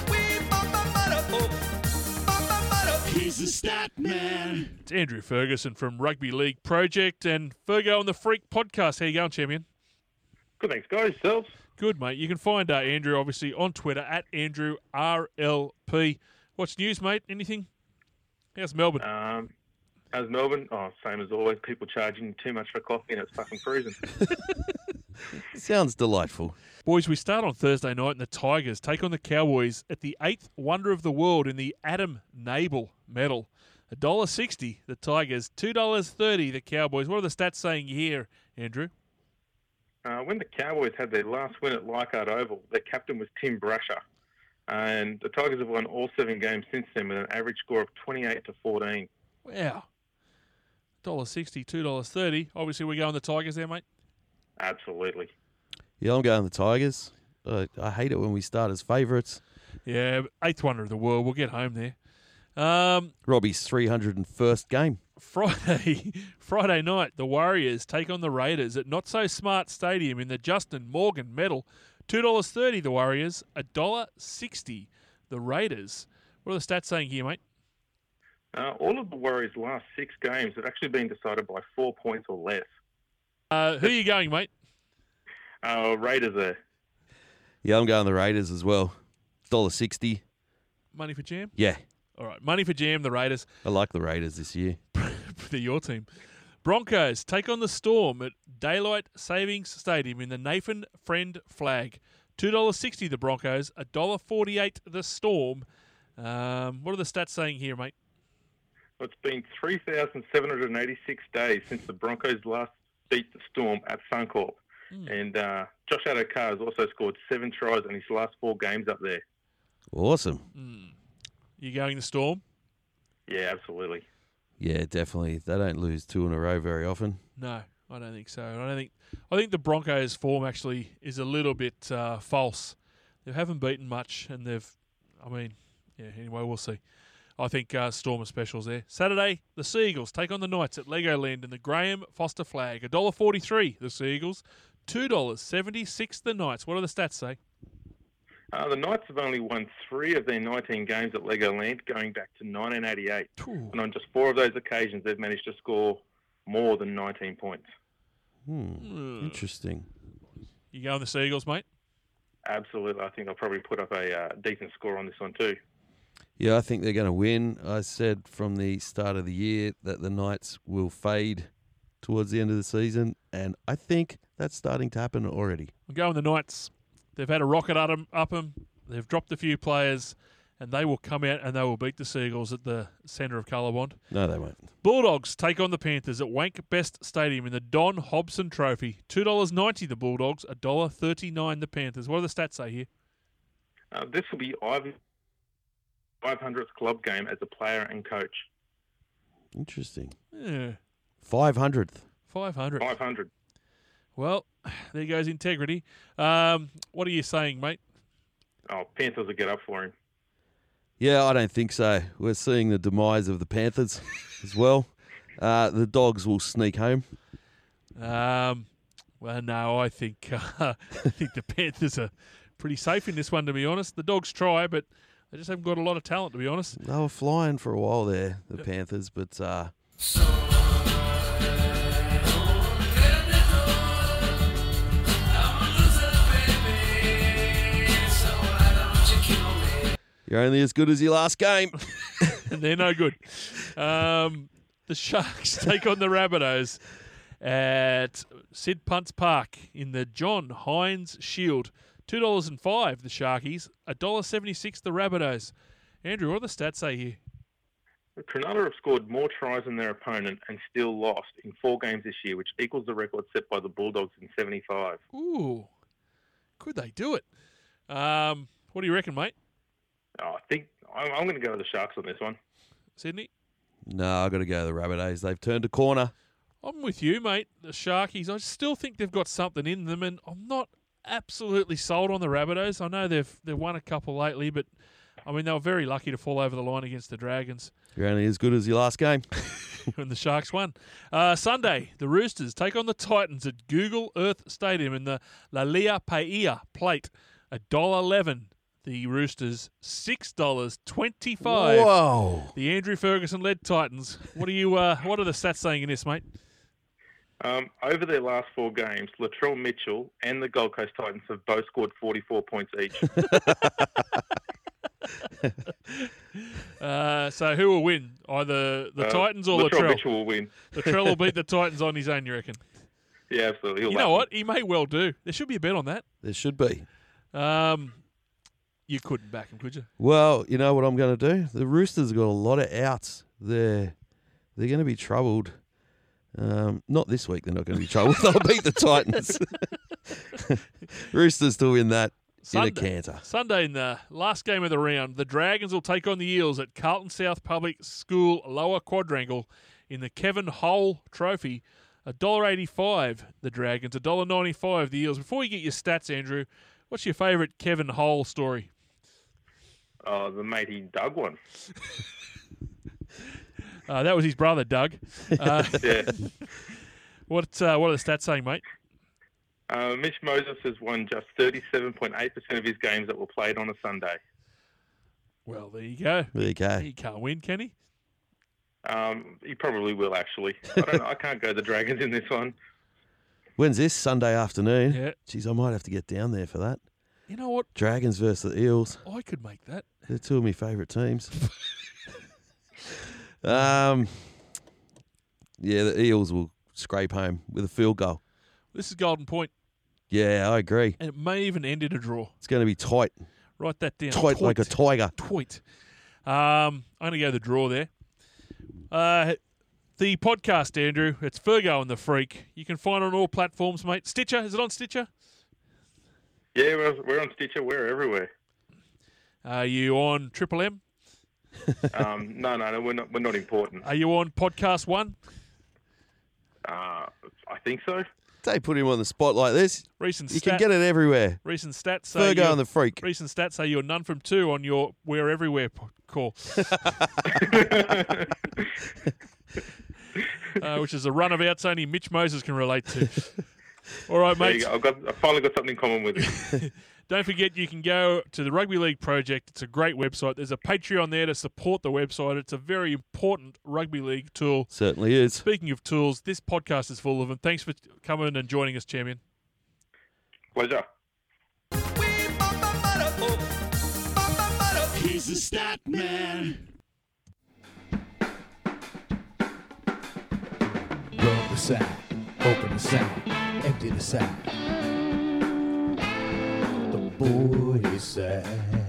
He's a stat man.
It's Andrew Ferguson from Rugby League Project and Fergo on the Freak podcast. How you going, champion?
Good, thanks, guys. Yourselves?
Good, mate. You can find uh, Andrew, obviously, on Twitter, at Andrew R L P. What's news, mate? Anything? How's Melbourne?
Um, how's Melbourne? Oh, same as always. People charging too much for coffee and it's fucking freezing.
Sounds delightful.
Boys, we start on Thursday night and the Tigers take on the Cowboys at the eighth Wonder of the World in the Adam Nabel medal. one dollar sixty, the Tigers. two dollars thirty, the Cowboys. What are the stats saying here, Andrew?
Uh, when the Cowboys had their last win at Leichhardt Oval, their captain was Tim Brasher. And the Tigers have won all seven games since then with an average score of twenty-eight to fourteen.
Wow. one dollar sixty, two dollars thirty. Obviously, we're going the Tigers there, mate.
Absolutely.
Yeah, I'm going the Tigers. Uh, I hate it when we start as favourites.
Yeah, eighth Wonder of the World. We'll get home there. Um,
Robbie's three hundred first game.
Friday, Friday night, the Warriors take on the Raiders at Not So Smart Stadium in the Justin Morgan medal. two dollars thirty, the Warriors. one dollar sixty, the Raiders. What are the stats saying here, mate?
Uh, all of the Warriors' last six games have actually been decided by four points or less.
Uh, who are you going, mate?
Uh, Raiders there.
Yeah, I'm going the Raiders as well. one dollar sixty.
Money for Jam?
Yeah.
All right, money for Jam, the Raiders.
I like the Raiders this year.
They're your team. Broncos take on the Storm at Daylight Savings Stadium in the Nathan Friend flag. two dollars sixty the Broncos, one dollar forty-eight the Storm. Um, what are the stats saying here, mate?
Well, it's been three thousand seven hundred eighty-six days since the Broncos last beat the Storm at Suncorp. Mm. And uh, Josh Adokar has also scored seven tries in his last four games up there.
Awesome.
Mm. You going the Storm?
Yeah, absolutely.
Yeah, definitely. They don't lose two in a row very often.
No, I don't think so. I don't think. I think the Broncos' form actually is a little bit uh, false. They haven't beaten much, and they've. I mean, yeah. Anyway, we'll see. I think uh, Storm are specials there. Saturday, the Seagulls take on the Knights at Legoland in the Graham Foster flag. one dollar forty-three the Seagulls, two dollars seventy-six the Knights. What do the stats say?
Uh, the Knights have only won three of their nineteen games at Legoland going back to nineteen eighty-eight. Ooh. And on just four of those occasions, they've managed to score more than nineteen points.
Hmm. Mm. Interesting.
You going the Seagulls, mate?
Absolutely. I think I'll probably put up a uh, decent score on this one too.
Yeah, I think they're going to win. I said from the start of the year that the Knights will fade towards the end of the season, and I think that's starting to happen already.
I'm going the Knights. They've had a rocket up them, up them. They've dropped a few players, and they will come out and they will beat the Seagulls at the centre of Colorbond.
No, they won't.
Bulldogs take on the Panthers at Wank Best Stadium in the Don Hobson Trophy. two dollars ninety the Bulldogs, one dollar thirty-nine the Panthers. What do the stats say here?
Uh, this will be Ivan's five hundredth club game as a player and coach.
Interesting.
Yeah.
five hundredth.
five hundred.
five hundred.
Well, there goes integrity. Um, what are you saying, mate?
Oh, Panthers will get up for him.
Yeah, I don't think so. We're seeing the demise of the Panthers as well. Uh, the Dogs will sneak home.
Um, well, no, I think uh, I think the Panthers are pretty safe in this one, to be honest. The Dogs try, but they just haven't got a lot of talent, to be honest.
They were flying for a while there, the yep. Panthers, but... Uh, You're only as good as your last game.
And they're no good. Um, the Sharks take on the Rabbitohs at Sid Punt's Park in the John Hines Shield. two dollars and five the Sharkies, one dollar seventy-six the Rabbitohs. Andrew, what do the stats say here?
Cronulla have scored more tries than their opponent and still lost in four games this year, which equals the record set by the Bulldogs in seventy-five.
Ooh, could they do it? Um, what do you reckon, mate?
Oh, I think I'm, I'm going to go with the Sharks on this one.
Sydney?
No, I've got to go the Rabbitohs. They've turned a corner.
I'm with you, mate. The Sharkies, I still think they've got something in them, and I'm not absolutely sold on the Rabbitohs. I know they've they've won a couple lately, but I mean they were very lucky to fall over the line against the Dragons.
You're only as good as your last game.
And the Sharks won. Uh, Sunday, the Roosters take on the Titans at Google Earth Stadium in the Lalia Paia Plate. one dollar eleven. The Roosters, six dollars twenty-five.
Whoa!
The Andrew Ferguson-led Titans. What are you? Uh, what are the stats saying in this, mate?
Um, over their last four games, Latrell Mitchell and the Gold Coast Titans have both scored forty-four points each.
uh, so who will win? Either the
uh,
Titans or
Latrell?
Latrell?
Mitchell will win.
Latrell will beat the Titans on his own, you reckon?
Yeah, absolutely. He'll
you know what? He may well do. There should be a bet on that.
There should be.
Um, you couldn't back him, could you?
Well, you know what I'm going to do? The Roosters have got a lot of outs. They're, they're going to be troubled. Um, not this week. They're not going to be troubled. They'll beat the Titans. Roosters to win that
Sunday,
in a canter.
Sunday in the last game of the round, the Dragons will take on the Eels at Carlton South Public School Lower Quadrangle in the Kevin Hull Trophy. one dollar eighty-five the Dragons, one dollar ninety-five the Eels. Before you get your stats, Andrew, what's your favourite Kevin Hull story?
Oh, the matey Doug one.
uh, that was his brother, Doug. Uh,
yeah.
What uh, what are the stats saying, mate?
Uh, Mitch Moses has won just thirty-seven point eight percent of his games that were played on a Sunday.
Well, there you go.
There you go.
He can't win, can he?
Um, he probably will, actually. I don't know. I can't go the Dragons in this one.
When's this? Sunday afternoon.
Yeah.
Geez, I might have to get down there for that.
You know what?
Dragons versus the Eels.
I could make that.
They're two of my favourite teams. um, yeah, the Eels will scrape home with a field goal.
This is Golden Point.
Yeah, I agree.
And it may even end in a draw.
It's going to be tight.
Write that down.
Tight like a tiger.
Tight. Um, I'm going to go the draw there. Uh, the podcast, Andrew, it's Fergo and the Freak. You can find it on all platforms, mate. Stitcher, is it on Stitcher?
Yeah, we're, we're on Stitcher. We're everywhere.
Are you on Triple M?
um, no, no, no, we're not. We're not important.
Are you on Podcast One?
Uh, I think so.
They put him on the spot like this.
Recent
you
stat,
can get it everywhere.
Recent stats say
Fergo and the Freak.
Recent stats say you're none from two on your We're Everywhere p- call, uh, which is a run of outs only Mitch Moses can relate to. All right,
There
mate.
you go. I've got. I finally got something in common with you.
Don't forget, you can go to the Rugby League Project. It's a great website. There's a Patreon there to support the website. It's a very important rugby league tool.
Certainly is.
Speaking of tools, this podcast is full of them. Thanks for coming and joining us, Champion.
Pleasure.
He's the stat man.
Rub the sack, open the sack, empty the sack. Boy is sad.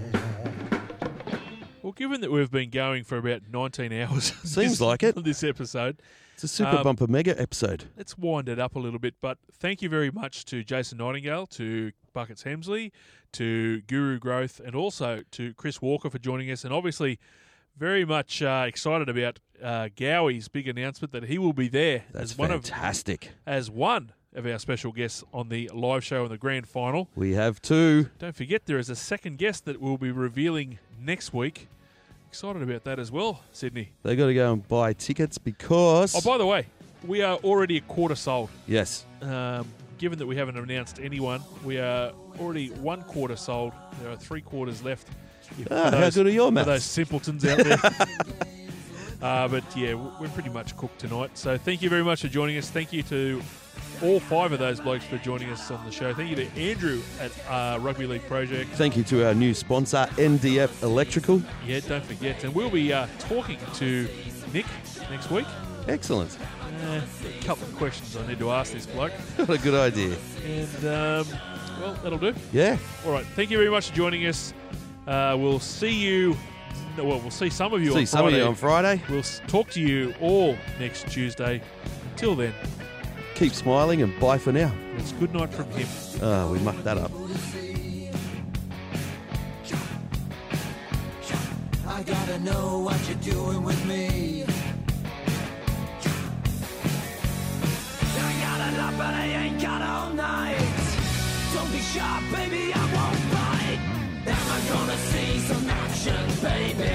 Well, given that we've been going for about nineteen hours,
Seems
this,
like it.
This episode,
It's a super
um,
bumper mega episode.
Let's wind it up a little bit. But thank you very much to Jason Nightingale, to Buckets Hemsley, to Guru Growth, and also to Chris Walker for joining us. And obviously, very much uh, excited about uh, Gowie's big announcement that he will be there
That's
as one
fantastic.
of as one of our special guests on the live show in the grand final.
We have two.
Don't forget, there is a second guest that we'll be revealing next week. Excited about that as well, Sydney.
They got to go and buy tickets because.
Oh, by the way, we are already a quarter sold.
Yes.
Um, given that we haven't announced anyone, we are already one quarter sold. There are three quarters left. If-
Ah,
for
how
those-
good are your
for
maths?
those simpletons out there. uh, but yeah, we're pretty much cooked tonight. So thank you very much for joining us. Thank you to all five of those blokes for joining us on the show. Thank you to Andrew at uh, Rugby League Project.
Thank you to our new sponsor, N D F Electrical.
Yeah, don't forget. And we'll be uh, talking to Nick next week.
Excellent.
Uh, a couple of questions I need to ask this bloke.
What a good idea.
And, um, well, that'll do.
Yeah.
All right. Thank you very much for joining us. Uh, we'll see you. no, Well, we'll see some of you
See
on
some of
Friday.
you on Friday.
We'll s- talk to you all next Tuesday. Until then,
Keep smiling and bye for now.
it's good night from him.
Ah, we mucked that up.
I gotta know what you're doing with me. I got a lot, but I ain't got all night. Don't be sharp, baby, I won't bite. Am I gonna see some action, baby?